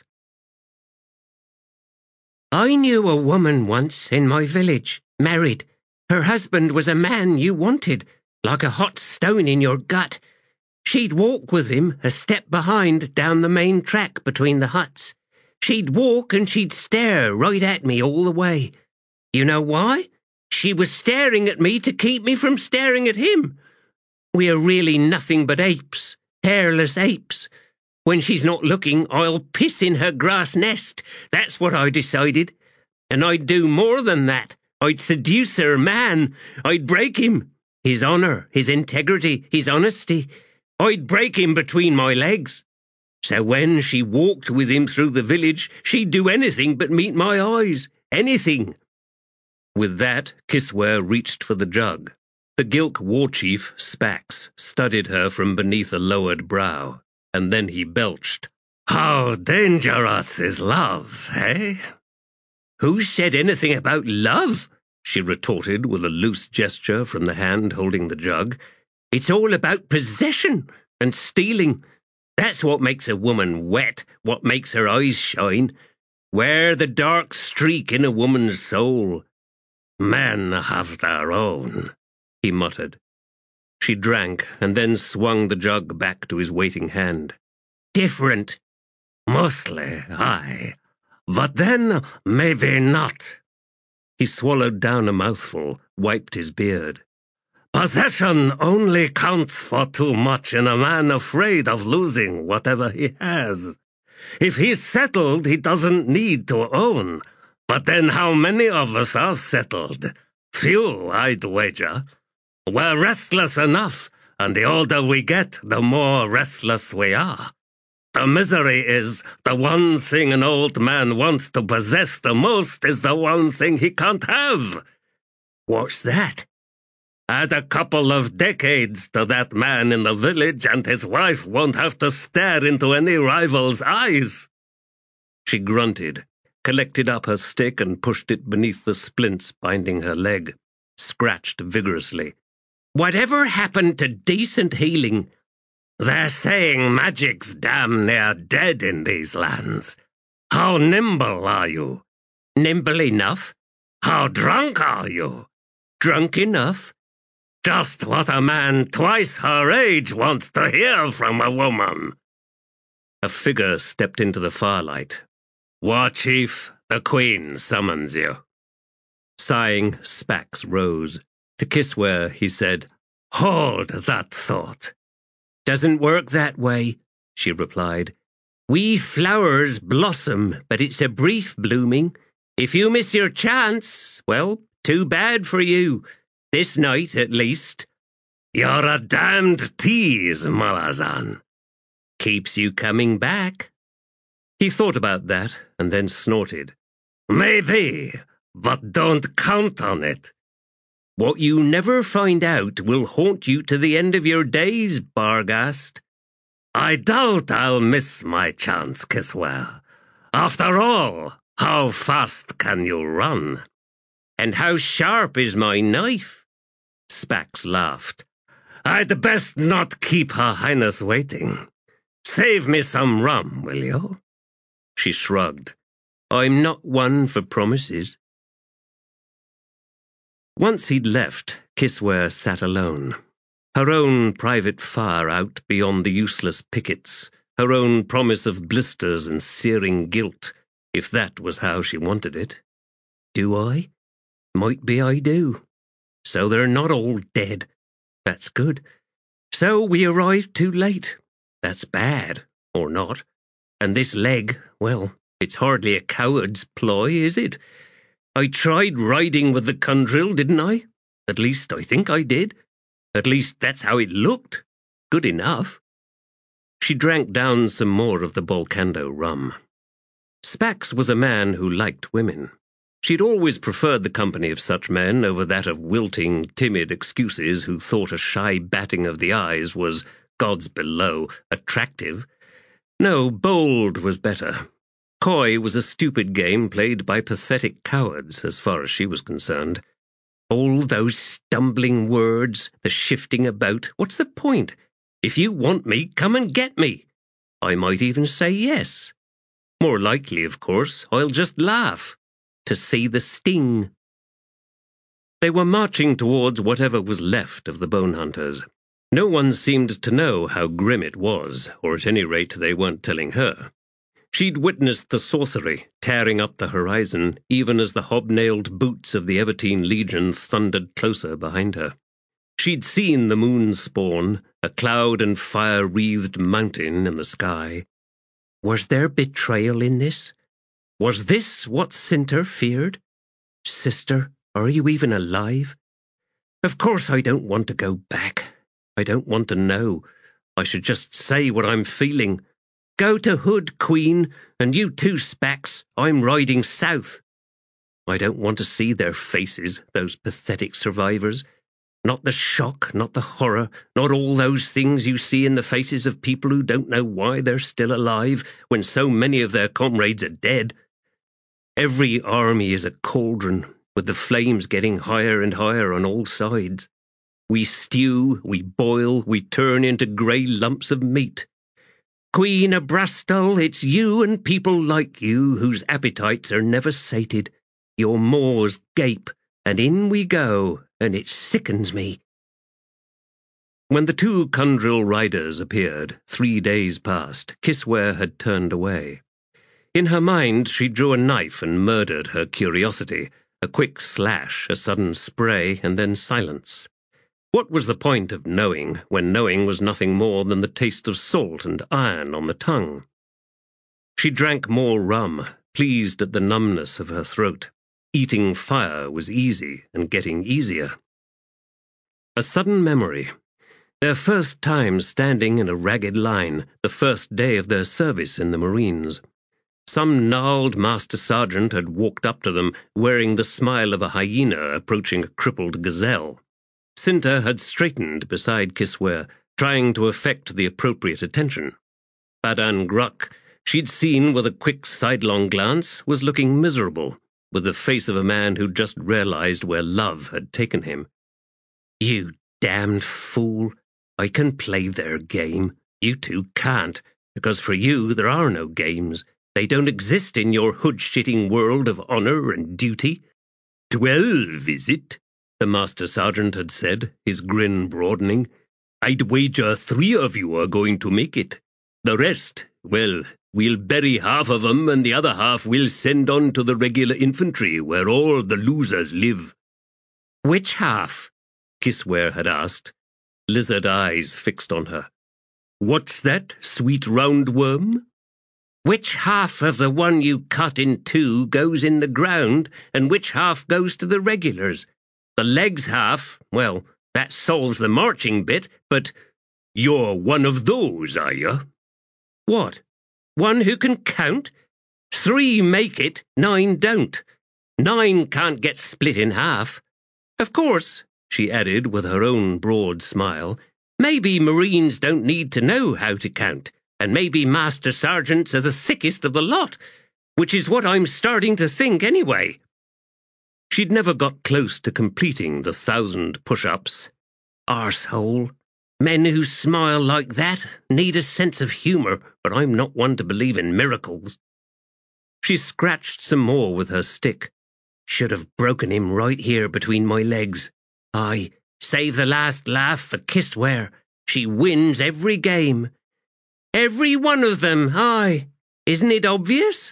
I knew a woman once in my village, married. Her husband was a man you wanted, like a hot stone in your gut. She'd walk with him a step behind down the main track between the huts. She'd walk and she'd stare right at me all the way. You know why? She was staring at me to keep me from staring at him. We are really nothing but apes, hairless apes. When she's not looking, I'll piss in her grass nest. That's what I decided. And I'd do more than that. I'd seduce her man. I'd break him. His honour, his integrity, his honesty. I'd break him between my legs. So when she walked with him through the village, she'd do anything but meet my eyes. Anything. With that, Kisware reached for the jug. The Gilk war chief, Spax, studied her from beneath a lowered brow. And then he belched. How dangerous is love, eh? Who said anything about love? She retorted with a loose gesture from the hand holding the jug. It's all about possession and stealing. That's what makes a woman wet, what makes her eyes shine. Wear the dark streak in a woman's soul. Men have their own, he muttered. She drank and then swung the jug back to his waiting hand. Different. Mostly, aye. But then, maybe not. He swallowed down a mouthful, wiped his beard. Possession only counts for too much in a man afraid of losing whatever he has. If he's settled, he doesn't need to own. But then how many of us are settled? Few, I'd wager. We're restless enough, and the older we get, the more restless we are. The misery is, the one thing an old man wants to possess the most is the one thing he can't have. What's that? Add a couple of decades to that man in the village, and his wife won't have to stare into any rival's eyes. She grunted, collected up her stick and pushed it beneath the splints binding her leg, scratched vigorously. Whatever happened to decent healing? They're saying magic's damn near dead in these lands. How nimble are you? Nimble enough? How drunk are you? Drunk enough? Just what a man twice her age wants to hear from a woman. A figure stepped into the firelight. War Chief, the Queen summons you. Sighing, Spax rose. To Kisware, he said, Hold that thought. Doesn't work that way, she replied. We flowers blossom, but it's a brief blooming. If you miss your chance, well, too bad for you. This night, at least. You're a damned tease, Malazan. Keeps you coming back. He thought about that and then snorted. Maybe, but don't count on it. What you never find out will haunt you to the end of your days, Barghast. I doubt I'll miss my chance, Kisware. After all, how fast can you run? And how sharp is my knife? Spax laughed. I'd best not keep Her Highness waiting. Save me some rum, will you? She shrugged. I'm not one for promises. Once he'd left, Kisware sat alone. Her own private fire out beyond the useless pickets, her own promise of blisters and searing guilt, if that was how she wanted it. Do I? Might be I do. So they're not all dead. That's good. So we arrived too late. That's bad, or not. And this leg, well, it's hardly a coward's ploy, is it? I tried riding with the Kundril, didn't I? At least I think I did. At least that's how it looked. good enough. She drank down some more of the Bolcando rum. Spax was a man who liked women. She'd always preferred the company of such men over that of wilting, timid excuses who thought a shy batting of the eyes was, gods below, attractive. No, bold was better. Coy was a stupid game played by pathetic cowards, as far as she was concerned. All those stumbling words, the shifting about, what's the point? If you want me, come and get me. I might even say yes. More likely, of course, I'll just laugh. To see the sting. They were marching towards whatever was left of the bone hunters. No one seemed to know how grim it was, or at any rate they weren't telling her. She'd witnessed the sorcery tearing up the horizon, even as the hobnailed boots of the Evertine Legion thundered closer behind her. She'd seen the moon spawn, a cloud and fire-wreathed mountain in the sky. Was there betrayal in this? Was this what Cinter feared? Sister, are you even alive? Of course I don't want to go back. I don't want to know. I should just say what I'm feeling. Go to Hood, Queen, and you too, Spax. I'm riding south. I don't want to see their faces, those pathetic survivors. Not the shock, not the horror, not all those things you see in the faces of people who don't know why they're still alive when so many of their comrades are dead. Every army is a cauldron, with the flames getting higher and higher on all sides. We stew, we boil, we turn into grey lumps of meat. Queen of Brastal, it's you and people like you whose appetites are never sated. Your maws gape, and in we go, and it sickens me. When the two Kundril riders appeared, three days passed, Kisware had turned away. In her mind, she drew a knife and murdered her curiosity, a quick slash, a sudden spray, and then silence. What was the point of knowing, when knowing was nothing more than the taste of salt and iron on the tongue? She drank more rum, pleased at the numbness of her throat. Eating fire was easy and getting easier. A sudden memory. Their first time standing in a ragged line, the first day of their service in the Marines. Some gnarled master sergeant had walked up to them, wearing the smile of a hyena approaching a crippled gazelle. Cinter had straightened beside Kisware, trying to effect the appropriate attention. Badan Gruk, she'd seen with a quick sidelong glance, was looking miserable, with the face of a man who'd just realized where love had taken him. You damned fool. I can play their game. You two can't, because for you there are no games. They don't exist in your hood-shitting world of honour and duty. Twelve, is it? The Master Sergeant had said, his grin broadening. I'd wager three of you are going to make it. The rest, well, we'll bury half of 'em and the other half we'll send on to the regular infantry where all the losers live. Which half? Kisware had asked, lizard eyes fixed on her. What's that, sweet round worm? Which half of the one you cut in two goes in the ground, and which half goes to the regulars? The legs half, well, that solves the marching bit, but you're one of those, are you? What? One who can count? Three make it, nine don't. Nine can't get split in half. Of course, she added with her own broad smile, maybe Marines don't need to know how to count. And maybe Master Sergeants are the thickest of the lot, which is what I'm starting to think anyway. She'd never got close to completing the thousand push-ups. Arsehole. Men who smile like that need a sense of humour, but I'm not one to believe in miracles. She scratched some more with her stick. Should have broken him right here between my legs. Aye, save the last laugh for Kisware. She wins every game. Every one of them, aye. Isn't it obvious?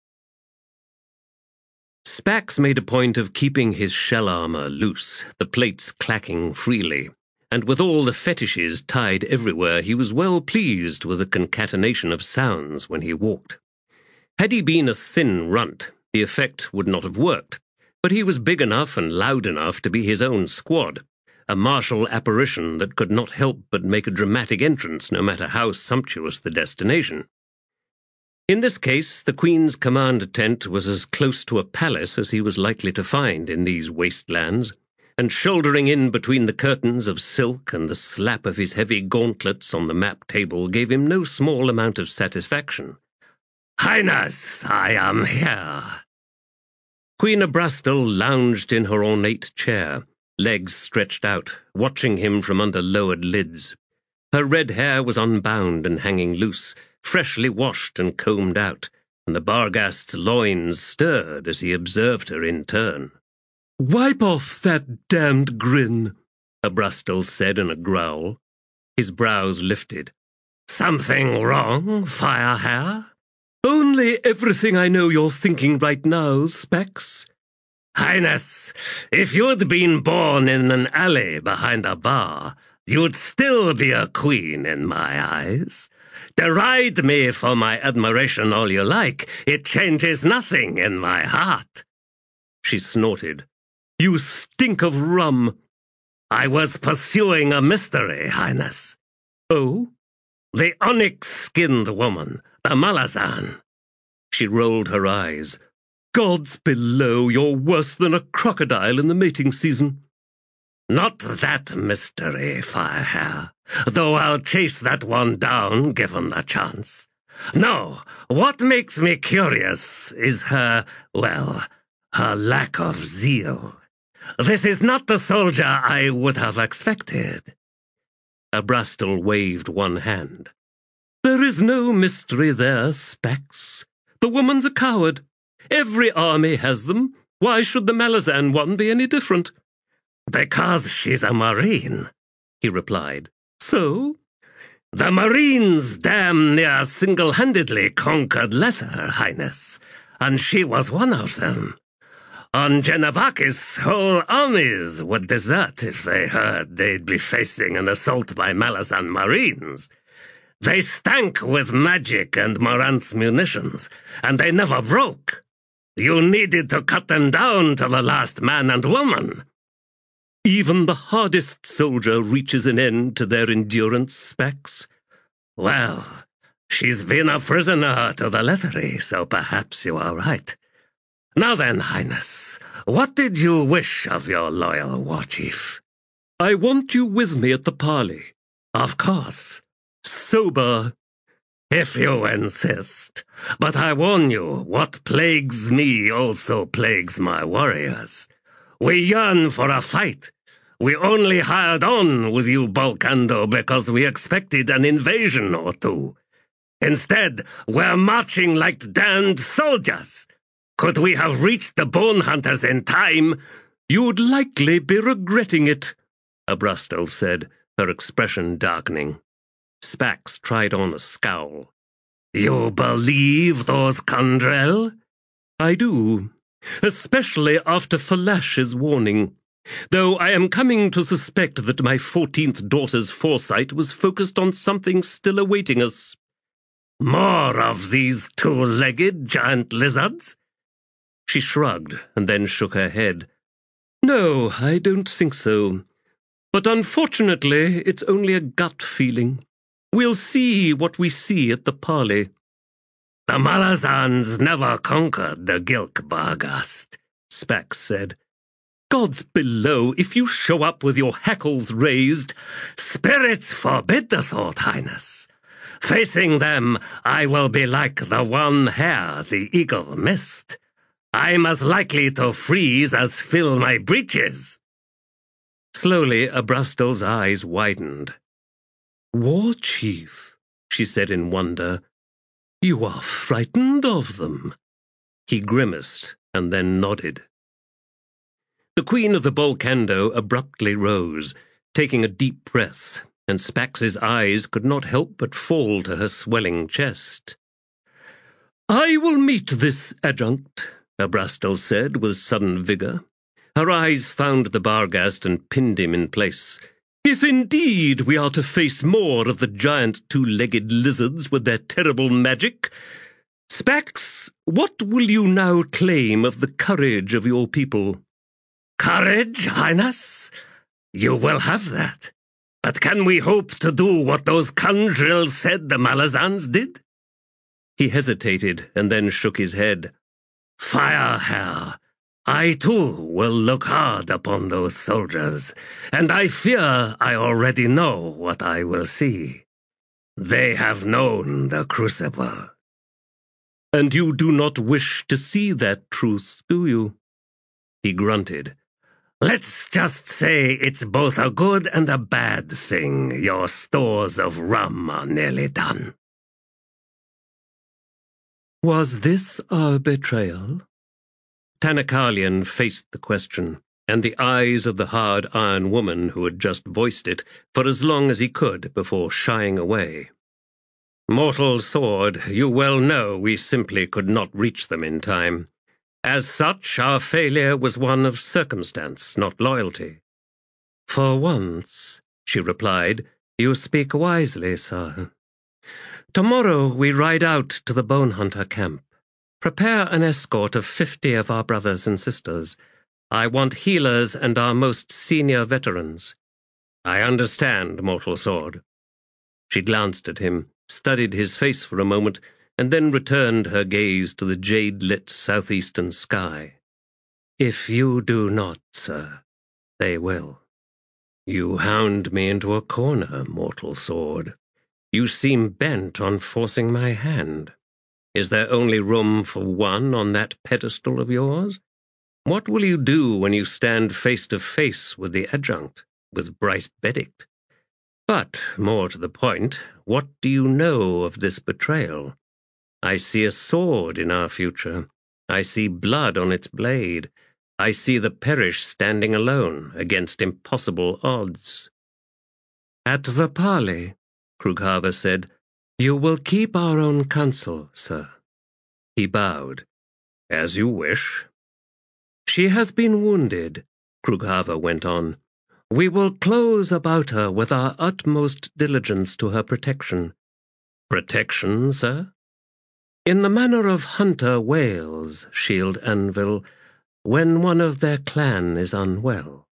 Spax made a point of keeping his shell armour loose, the plates clacking freely, and with all the fetishes tied everywhere, he was well pleased with the concatenation of sounds when he walked. Had he been a thin runt, the effect would not have worked, but he was big enough and loud enough to be his own squad, a martial apparition that could not help but make a dramatic entrance no matter how sumptuous the destination. In this case, the Queen's command tent was as close to a palace as he was likely to find in these wastelands, and shouldering in between the curtains of silk and the slap of his heavy gauntlets on the map table gave him no small amount of satisfaction. "Highness, I am here." Queen Abrastel lounged in her ornate chair, legs stretched out, watching him from under lowered lids. Her red hair was unbound and hanging loose, freshly washed and combed out, and the Barghast's loins stirred as he observed her in turn. "Wipe off that damned grin," Abrastel said in a growl. His brows lifted. "Something wrong, Firehair?" "Only everything I know you're thinking right now, Specs." "Highness, if you'd been born in an alley behind a bar, you'd still be a queen in my eyes. Deride me for my admiration all you like. It changes nothing in my heart." She snorted. "You stink of rum." "I was pursuing a mystery, Highness." "Oh?" "The onyx-skinned woman, the Malazan." She rolled her eyes. "Gods below, you're worse than a crocodile in the mating season." "Not that mystery, Firehair, though I'll chase that one down given the chance. No, what makes me curious is her, well, her lack of zeal. This is not the soldier I would have expected." Abrastel waved one hand. "There is no mystery there, Specs. The woman's a coward. Every army has them. Why should the Malazan one be any different?" "Because she's a Marine," he replied. "So?" "The Marines damn near single-handedly conquered Lether, Highness, and she was one of them. On Genevakis, whole armies would desert if they heard they'd be facing an assault by Malazan Marines. They stank with magic and Moranth's munitions, and they never broke. You needed to cut them down to the last man and woman." "Even the hardest soldier reaches an end to their endurance, Specs." "Well, she's been a prisoner to the Lethery, so perhaps you are right. Now then, Highness, what did you wish of your loyal war chief?" "I want you with me at the parley." "Of course." "Sober." "If you insist. But I warn you, what plagues me also plagues my warriors. We yearn for a fight. We only hired on with you, Bolkando, because we expected an invasion or two. Instead, we're marching like damned soldiers. Could we have reached the Bone Hunters in time?" "You'd likely be regretting it," Abrastel said, her expression darkening. Spax tried on a scowl. "You believe those Kandrel?" "I do, especially after Falash's warning. Though I am coming to suspect that my fourteenth daughter's foresight was focused on something still awaiting us." "More of these two-legged giant lizards?" She shrugged and then shook her head. "No, I don't think so. But unfortunately, it's only a gut feeling. We'll see what we see at the parley." "The Malazans never conquered the Gilk Barghast," Spax said. "Gods below, if you show up with your hackles raised—" "Spirits forbid the thought, Highness. Facing them, I will be like the one hare the eagle missed. I'm as likely to freeze as fill my breeches." Slowly, Abrastel's eyes widened. "War Chief," she said in wonder, "you are frightened of them." He grimaced and then nodded. The Queen of the Bolkando abruptly rose, taking a deep breath, and Spax's eyes could not help but fall to her swelling chest. "I will meet this adjunct," Abrastel said with sudden vigour. Her eyes found the Barghast and pinned him in place. "If indeed we are to face more of the giant two-legged lizards with their terrible magic. Spax, what will you now claim of the courage of your people?" "Courage, Highness? You will have that. But can we hope to do what those Kandrils said the Malazans did? He hesitated and then shook his head. Fire, Herr, I too will look hard upon those soldiers, and I fear I already know what I will see. They have known the crucible. And you do not wish to see that truth, do you? He grunted. Let's just say it's both a good and a bad thing your stores of rum are nearly done. Was this our betrayal? Tanakarlian faced the question, and the eyes of the hard iron woman who had just voiced it for as long as he could before shying away. Mortal Sword, you well know we simply could not reach them in time. As such, our failure was one of circumstance, not loyalty. For once, she replied, you speak wisely, sir. Tomorrow we ride out to the Bone Hunter camp. Prepare an escort of fifty of our brothers and sisters. I want healers and our most senior veterans. I understand, Mortal Sword. She glanced at him, studied his face for a moment, and then returned her gaze to the jade-lit southeastern sky. If you do not, sir, they will. You hound me into a corner, Mortal Sword. You seem bent on forcing my hand. Is there only room for one on that pedestal of yours? What will you do when you stand face to face with the adjunct, with Bryce Benedict? But, more to the point, what do you know of this betrayal? I see a sword in our future. I see blood on its blade. I see the Perish standing alone against impossible odds. At the parley, Krughaver said, you will keep our own counsel, sir. He bowed. As you wish. She has been wounded, Krughaver went on. We will close about her with our utmost diligence to her protection. Protection, sir? In the manner of hunter whales, Shield Anvil, when one of their clan is unwell.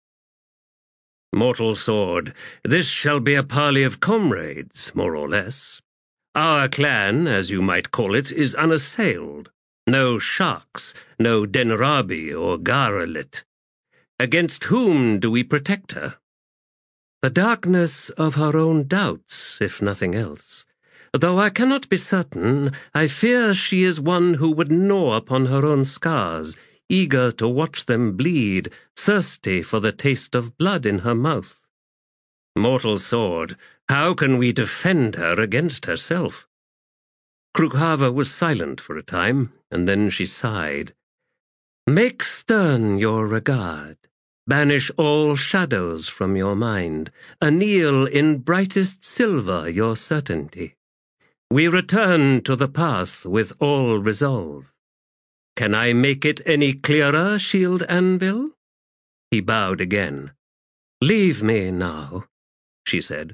Mortal Sword, this shall be a parley of comrades, more or less. Our clan, as you might call it, is unassailed. No sharks, no Denrabi or Garalit. Against whom do we protect her? The darkness of her own doubts, if nothing else. Though I cannot be certain, I fear she is one who would gnaw upon her own scars, eager to watch them bleed, thirsty for the taste of blood in her mouth. Mortal Sword, how can we defend her against herself? Krughaver was silent for a time, and then she sighed. Make stern your regard. Banish all shadows from your mind. Anneal in brightest silver your certainty. We return to the path with all resolve. Can I make it any clearer, Shield Anvil? He bowed again. Leave me now, she said.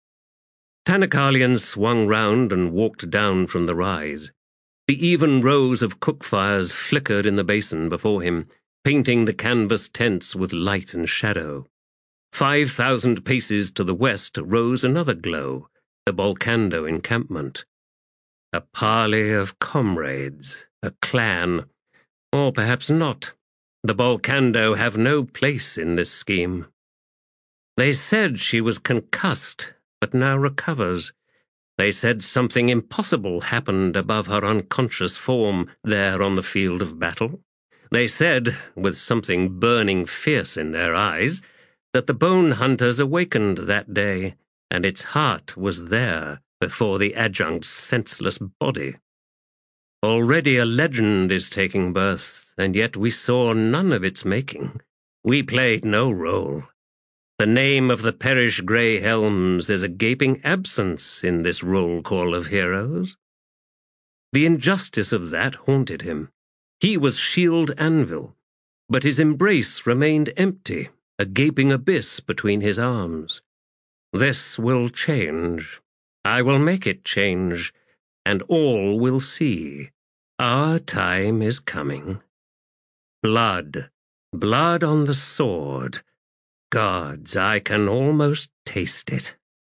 Tanakarlian swung round and walked down from the rise. The even rows of cook fires flickered in the basin before him, painting the canvas tents with light and shadow. Five thousand paces to the west rose another glow, the Bolcando encampment. A parley of comrades, a clan, or perhaps not. The Bolcando have no place in this scheme. They said she was concussed, but now recovers. They said something impossible happened above her unconscious form there on the field of battle. They said, with something burning fierce in their eyes, that the Bone Hunters awakened that day, and its heart was there before the adjunct's senseless body. Already a legend is taking birth, and yet we saw none of its making. We played no role. The name of the Perish Grey Helms is a gaping absence in this roll call of heroes. The injustice of that haunted him. He was Shield Anvil, but his embrace remained empty, a gaping abyss between his arms. This will change. I will make it change, and all will see. Our time is coming. Blood, blood on the sword. Gods, I can almost taste it.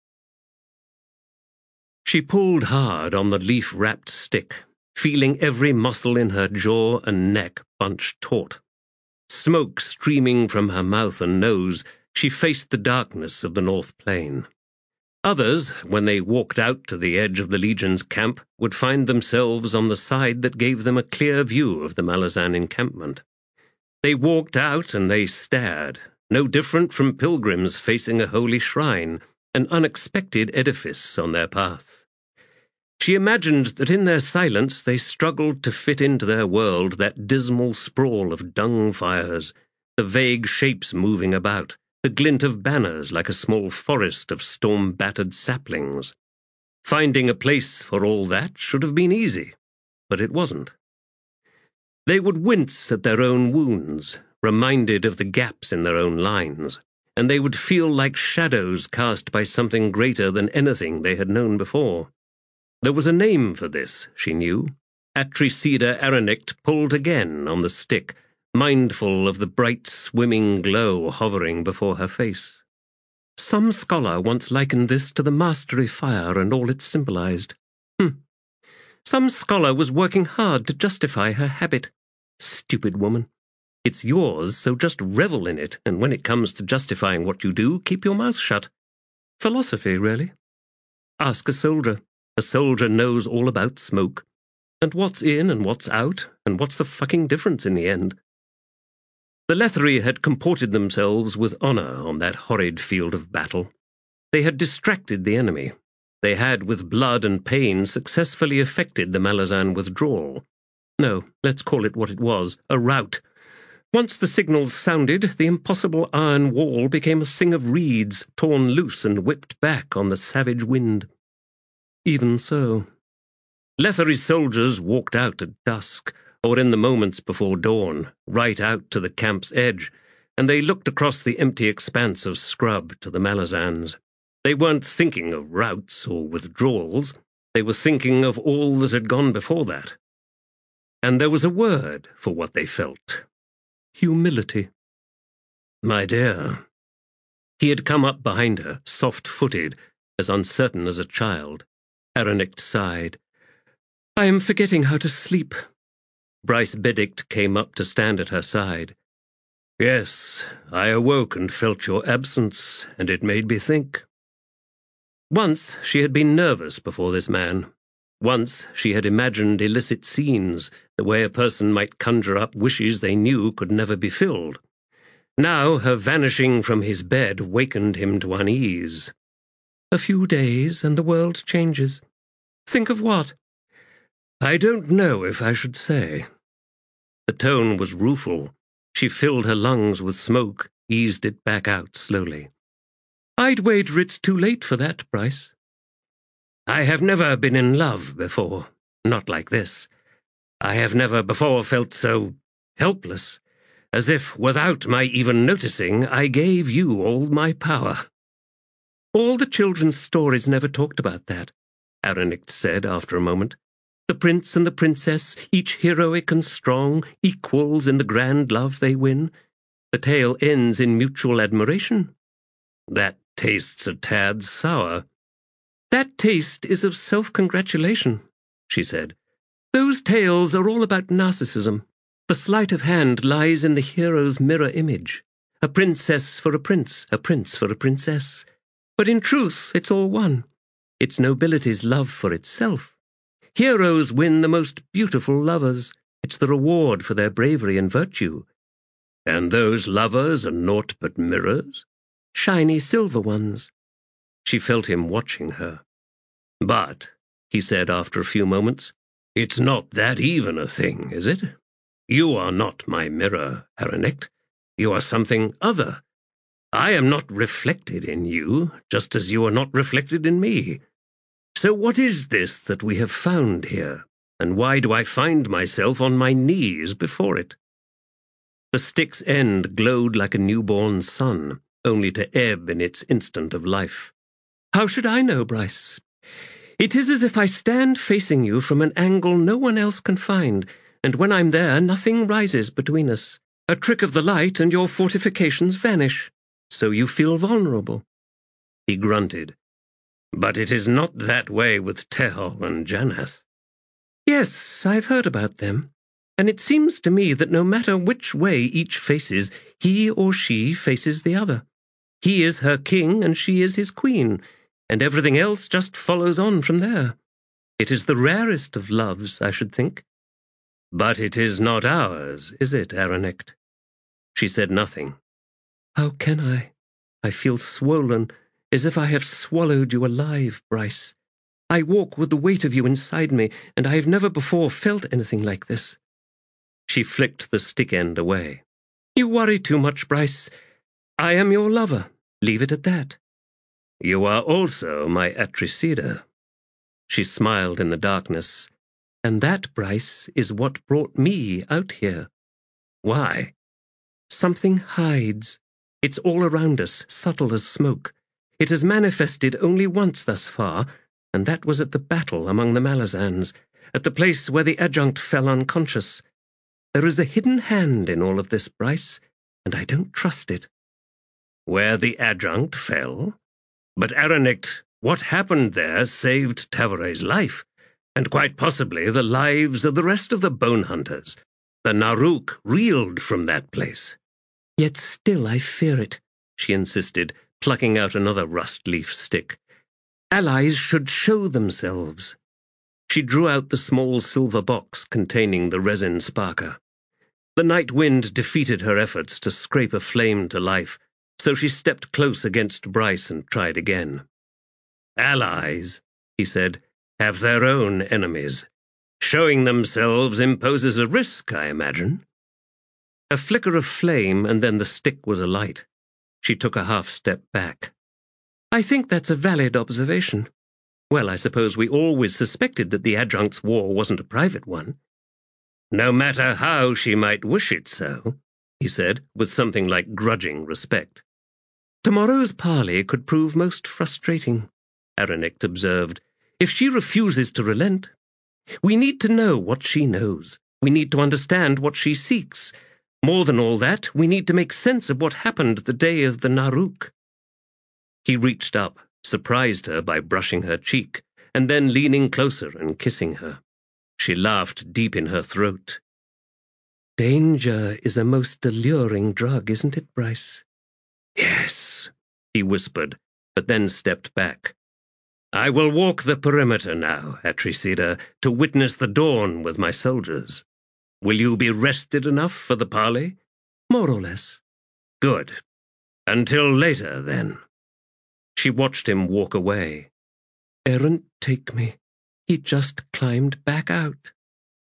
She pulled hard on the leaf-wrapped stick, feeling every muscle in her jaw and neck bunch taut. Smoke streaming from her mouth and nose, she faced the darkness of the North Plain. Others, when they walked out to the edge of the Legion's camp, would find themselves on the side that gave them a clear view of the Malazan encampment. They walked out and they stared, no different from pilgrims facing a holy shrine, an unexpected edifice on their path. She imagined that in their silence they struggled to fit into their world that dismal sprawl of dung fires, the vague shapes moving about, the glint of banners like a small forest of storm-battered saplings. Finding a place for all that should have been easy, but it wasn't. They would wince at their own wounds, reminded of the gaps in their own lines, and they would feel like shadows cast by something greater than anything they had known before. There was a name for this, she knew. Atricida Aranict pulled again on the stick, mindful of the bright swimming glow hovering before her face. Some scholar once likened this to the mastery fire and all it symbolized. Hm. Some scholar was working hard to justify her habit. Stupid woman. It's yours, so just revel in it, and when it comes to justifying what you do, keep your mouth shut. Philosophy, really. Ask a soldier. A soldier knows all about smoke. And what's in and what's out, and what's the fucking difference in the end? The Letheri had comported themselves with honor on that horrid field of battle. They had distracted the enemy. They had, with blood and pain, successfully effected the Malazan withdrawal. No, let's call it what it was, a rout. Once the signals sounded, the impossible iron wall became a thing of reeds, torn loose and whipped back on the savage wind. Even so. Letheri's soldiers walked out at dusk, or in the moments before dawn, right out to the camp's edge, and they looked across the empty expanse of scrub to the Malazans. They weren't thinking of routs or withdrawals. They were thinking of all that had gone before that. And there was a word for what they felt. Humility. My dear. He had come up behind her, soft-footed, as uncertain as a child. Aranict sighed. I am forgetting how to sleep. Bryce Benedict came up to stand at her side. Yes, I awoke and felt your absence, and it made me think. Once she had been nervous before this man. Once she had imagined illicit scenes, the way a person might conjure up wishes they knew could never be filled. Now her vanishing from his bed wakened him to unease. A few days and the world changes. Think of what? I don't know if I should say. The tone was rueful. She filled her lungs with smoke, eased it back out slowly. I'd wager it's too late for that, Bryce. I have never been in love before, not like this. I have never before felt so helpless, as if, without my even noticing, I gave you all my power. All the children's stories never talked about that, Aranict said after a moment. The prince and the princess, each heroic and strong, equals in the grand love they win. The tale ends in mutual admiration. That tastes a tad sour. That taste is of self-congratulation, she said. Those tales are all about narcissism. The sleight of hand lies in the hero's mirror image. A princess for a prince, a prince for a princess. But in truth, it's all one. It's nobility's love for itself. Heroes win the most beautiful lovers. It's the reward for their bravery and virtue. And those lovers are naught but mirrors? Shiny silver ones. She felt him watching her. But, he said after a few moments, it's not that even a thing, is it? You are not my mirror, Aranict. You are something other. I am not reflected in you, just as you are not reflected in me. So what is this that we have found here, and why do I find myself on my knees before it? The stick's end glowed like a newborn sun, only to ebb in its instant of life. How should I know, Bryce? It is as if I stand facing you from an angle no one else can find, and when I'm there, nothing rises between us. A trick of the light and your fortifications vanish. so you feel vulnerable. He grunted. But it is not that way with Tehol and Janath. Yes, I've heard about them. And it seems to me that no matter which way each faces, he or she faces the other. He is her king and she is his queen, and everything else just follows on from there. It is the rarest of loves, I should think. But it is not ours, is it, Aranecht? She said nothing. How can I? I feel swollen, as if I have swallowed you alive, Bryce. I walk with the weight of you inside me, and I have never before felt anything like this. She flicked the stick end away. You worry too much, Bryce. I am your lover. Leave it at that. You are also my Atricida. She smiled in the darkness. And that, Bryce, is what brought me out here. Why? Something hides. It's all around us, subtle as smoke. It has manifested only once thus far, and that was at the battle among the Malazans, at the place where the adjunct fell unconscious. There is a hidden hand in all of this, Bryce, and I don't trust it. Where the adjunct fell? But Aranecht, what happened there saved Tavare's life, and quite possibly the lives of the rest of the bone hunters. The Naruk reeled from that place. Yet still I fear it, she insisted, plucking out another rust-leaf stick. Allies should show themselves. She drew out the small silver box containing the resin sparker. The night wind defeated her efforts to scrape a flame to life, so she stepped close against Bryce and tried again. Allies, he said, have their own enemies. Showing themselves imposes a risk, I imagine. A flicker of flame, and then the stick was alight. She took a half-step back. I think that's a valid observation. Well, I suppose we always suspected that the adjunct's war wasn't a private one. No matter how she might wish it so, he said, with something like grudging respect. Tomorrow's parley could prove most frustrating, Aranecht observed, if she refuses to relent. We need to know what she knows. We need to understand what she seeks. More than all that, we need to make sense of what happened the day of the Naruk. He reached up, surprised her by brushing her cheek, and then leaning closer and kissing her. She laughed deep in her throat. Danger is a most alluring drug, isn't it, Bryce? Yes, he whispered, but then stepped back. I will walk the perimeter now, Atricida, to witness the dawn with my soldiers. Will you be rested enough for the parley? More or less. Good. Until later, then. She watched him walk away. Errant take me. He just climbed back out.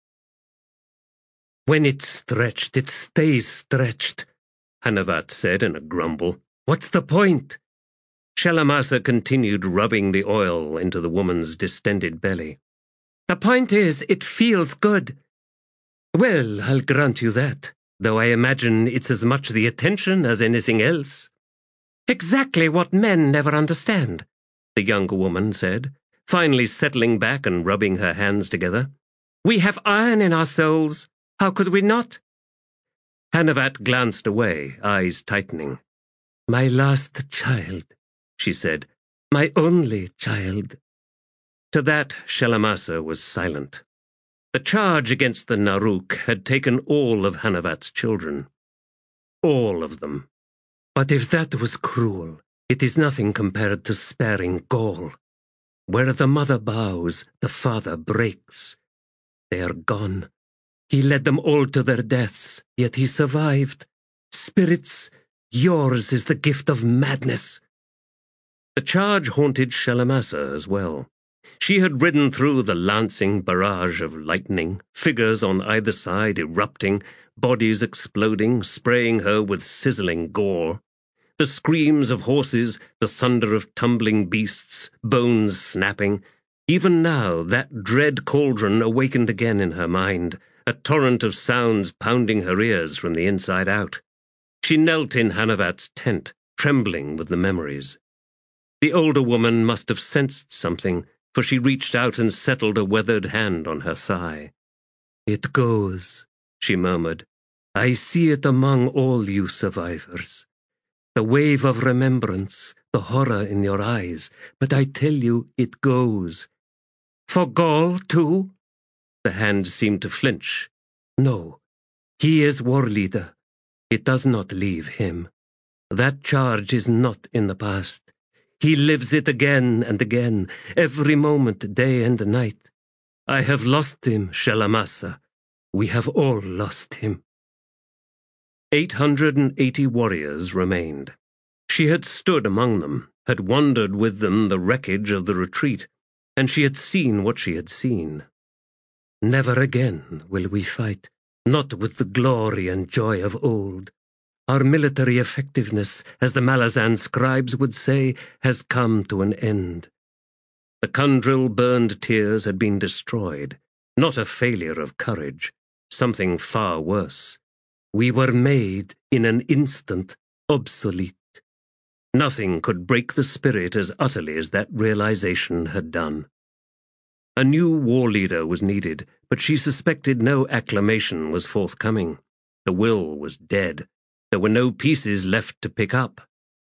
When it's stretched, it stays stretched, Hanavat said in a grumble. What's the point? Shalamasa continued rubbing the oil into the woman's distended belly. The point is, it feels good. Well, I'll grant you that, though I imagine it's as much the attention as anything else. Exactly what men never understand, the younger woman said, finally settling back and rubbing her hands together. We have iron in our souls. How could we not? Hanavat glanced away, eyes tightening. My last child, she said. My only child. To that, Shalamasa was silent. The charge against the Naruk had taken all of Hanavat's children. All of them. But if that was cruel, it is nothing compared to sparing Gaul. Where the mother bows, the father breaks. They are gone. He led them all to their deaths, yet he survived. Spirits, yours is the gift of madness. The charge haunted Shalamasa as well. She had ridden through the lancing barrage of lightning, figures on either side erupting, bodies exploding, spraying her with sizzling gore. The screams of horses, the thunder of tumbling beasts, bones snapping. Even now, that dread cauldron awakened again in her mind, a torrent of sounds pounding her ears from the inside out. She knelt in Hanavat's tent, trembling with the memories. The older woman must have sensed something, for she reached out and settled a weathered hand on her thigh. It goes, she murmured. I see it among all you survivors. the wave of remembrance, the horror in your eyes, but I tell you it goes. For Gaul, too? The hand seemed to flinch. No, he is war leader. It does not leave him. That charge is not in the past. He lives it again and again, every moment, day and night. I have lost him, Shelamassa. We have all lost him. Eight hundred and eighty warriors remained. She had stood among them, had wandered with them the wreckage of the retreat, and she had seen what she had seen. Never again will we fight, not with the glory and joy of old. Our military effectiveness, as the Malazan scribes would say, has come to an end. The Kundril-burned tears had been destroyed, not a failure of courage, something far worse. We were made, in an instant, obsolete. Nothing could break the spirit as utterly as that realization had done. A new war leader was needed, but she suspected no acclamation was forthcoming. The will was dead. There were no pieces left to pick up.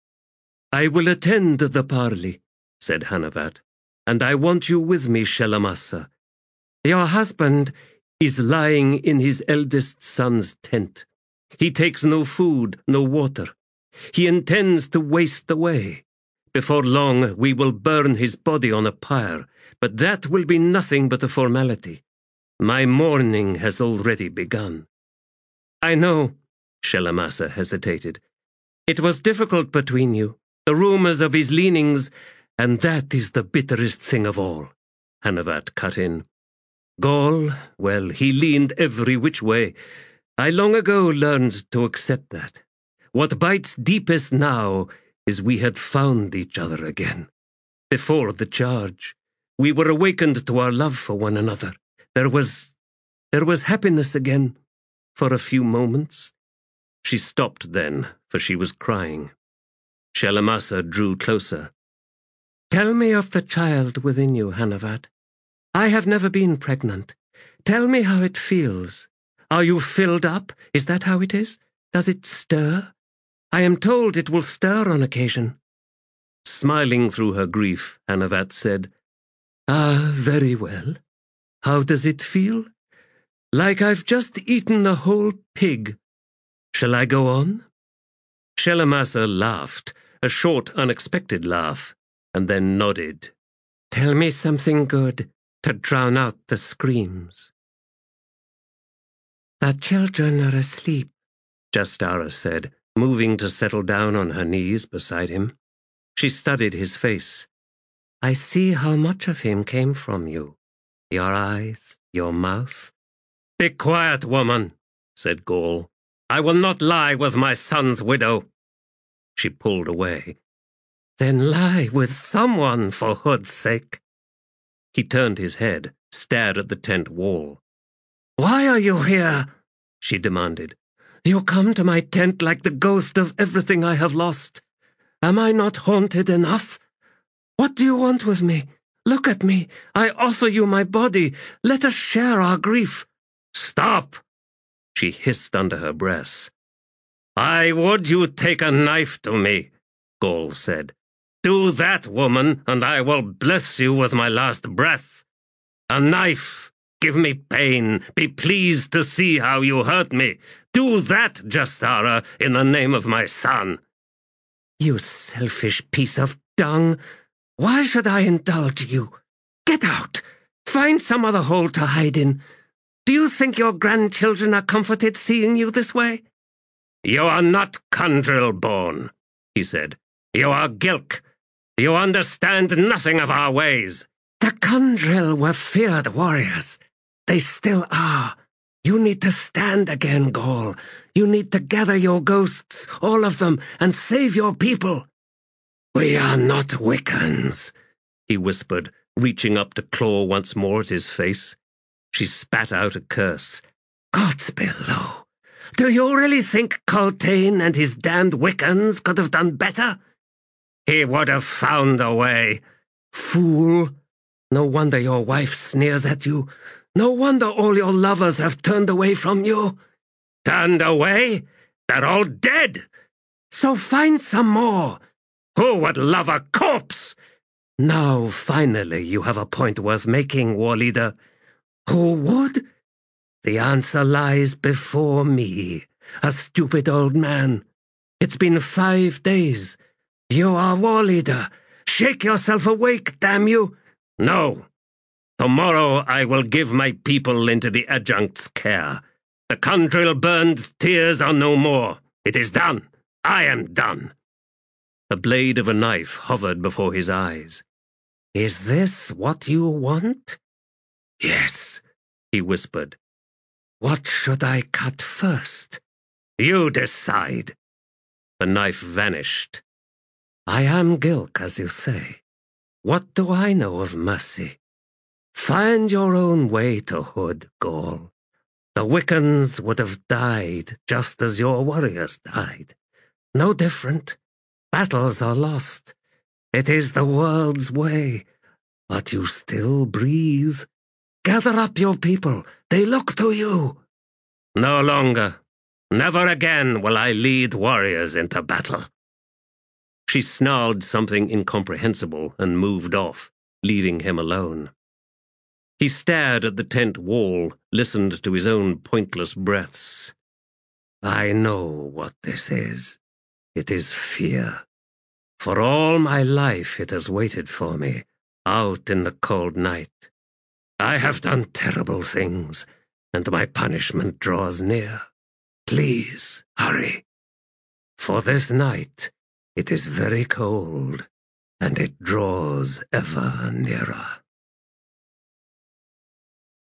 I will attend the parley, said Hanavat, and I want you with me, Shelamassa. Your husband is lying in his eldest son's tent. He takes no food, no water. He intends to waste away. Before long, we will burn his body on a pyre, but that will be nothing but a formality. My mourning has already begun. I know, Shelamassa hesitated. It was difficult between you, the rumors of his leanings, and that is the bitterest thing of all, Hanavat cut in. Gaul, well, he leaned every which way. I long ago learned to accept that. What bites deepest now is we had found each other again. Before the charge, we were awakened to our love for one another. There was, there was happiness again, for a few moments. She stopped then, for she was crying. Shelamassa drew closer. Tell me of the child within you, Hanavat. I have never been pregnant. Tell me how it feels. Are you filled up? Is that how it is? Does it stir? I am told it will stir on occasion. Smiling through her grief, Hanavat said, Ah, very well. How does it feel? Like I've just eaten a whole pig. Shall I go on? Shelamassa laughed, a short, unexpected laugh, and then nodded. Tell me something good to drown out the screams. The children are asleep, Jastara said, moving to settle down on her knees beside him. She studied his face. I see how much of him came from you. Your eyes, your mouth. Be quiet, woman, said Gaul. I will not lie with my son's widow. She pulled away. Then lie with someone, for Hood's sake. He turned his head, stared at the tent wall. Why are you here? She demanded. You come to my tent like the ghost of everything I have lost. Am I not haunted enough? What do you want with me? Look at me. I offer you my body. Let us share our grief. Stop! She hissed under her breath. I would you take a knife to me, Gaul said. Do that, woman, and I will bless you with my last breath. A knife. Give me pain. Be pleased to see how you hurt me. Do that, Jastara, in the name of my son. You selfish piece of dung. Why should I indulge you? Get out. Find some other hole to hide in. Do you think your grandchildren are comforted seeing you this way? You are not Kundril-born, he said. You are Gilk. You understand nothing of our ways. The Kundril were feared warriors. They still are. You need to stand again, Gaul. You need to gather your ghosts, all of them, and save your people. We are not Wiccans, he whispered, reaching up to claw once more at his face. She spat out a curse. Gods below! Do you really think Coltane and his damned Wiccans could have done better? He would have found a way. Fool! No wonder your wife sneers at you. No wonder all your lovers have turned away from you. Turned away? They're all dead. So find some more. Who would love a corpse? Now, finally, you have a point worth making, war leader. Who would? The answer lies before me, a stupid old man. It's been five days. You are war leader. Shake yourself awake, damn you. No. Tomorrow I will give my people into the adjunct's care. The Kandril burned, tears are no more. It is done. I am done. The blade of a knife hovered before his eyes. Is this what you want? Yes, he whispered. What should I cut first? You decide. The knife vanished. I am Gilk, as you say. What do I know of mercy? Find your own way to Hood, Gaul. The Wiccans would have died just as your warriors died. No different. Battles are lost. It is the world's way. But you still breathe. Gather up your people. They look to you. No longer. Never again will I lead warriors into battle. She snarled something incomprehensible and moved off, leaving him alone. He stared at the tent wall, listened to his own pointless breaths. I know what this is. It is fear. For all my life it has waited for me, out in the cold night. I have done terrible things, and my punishment draws near. Please, hurry. For this night, it is very cold, and it draws ever nearer.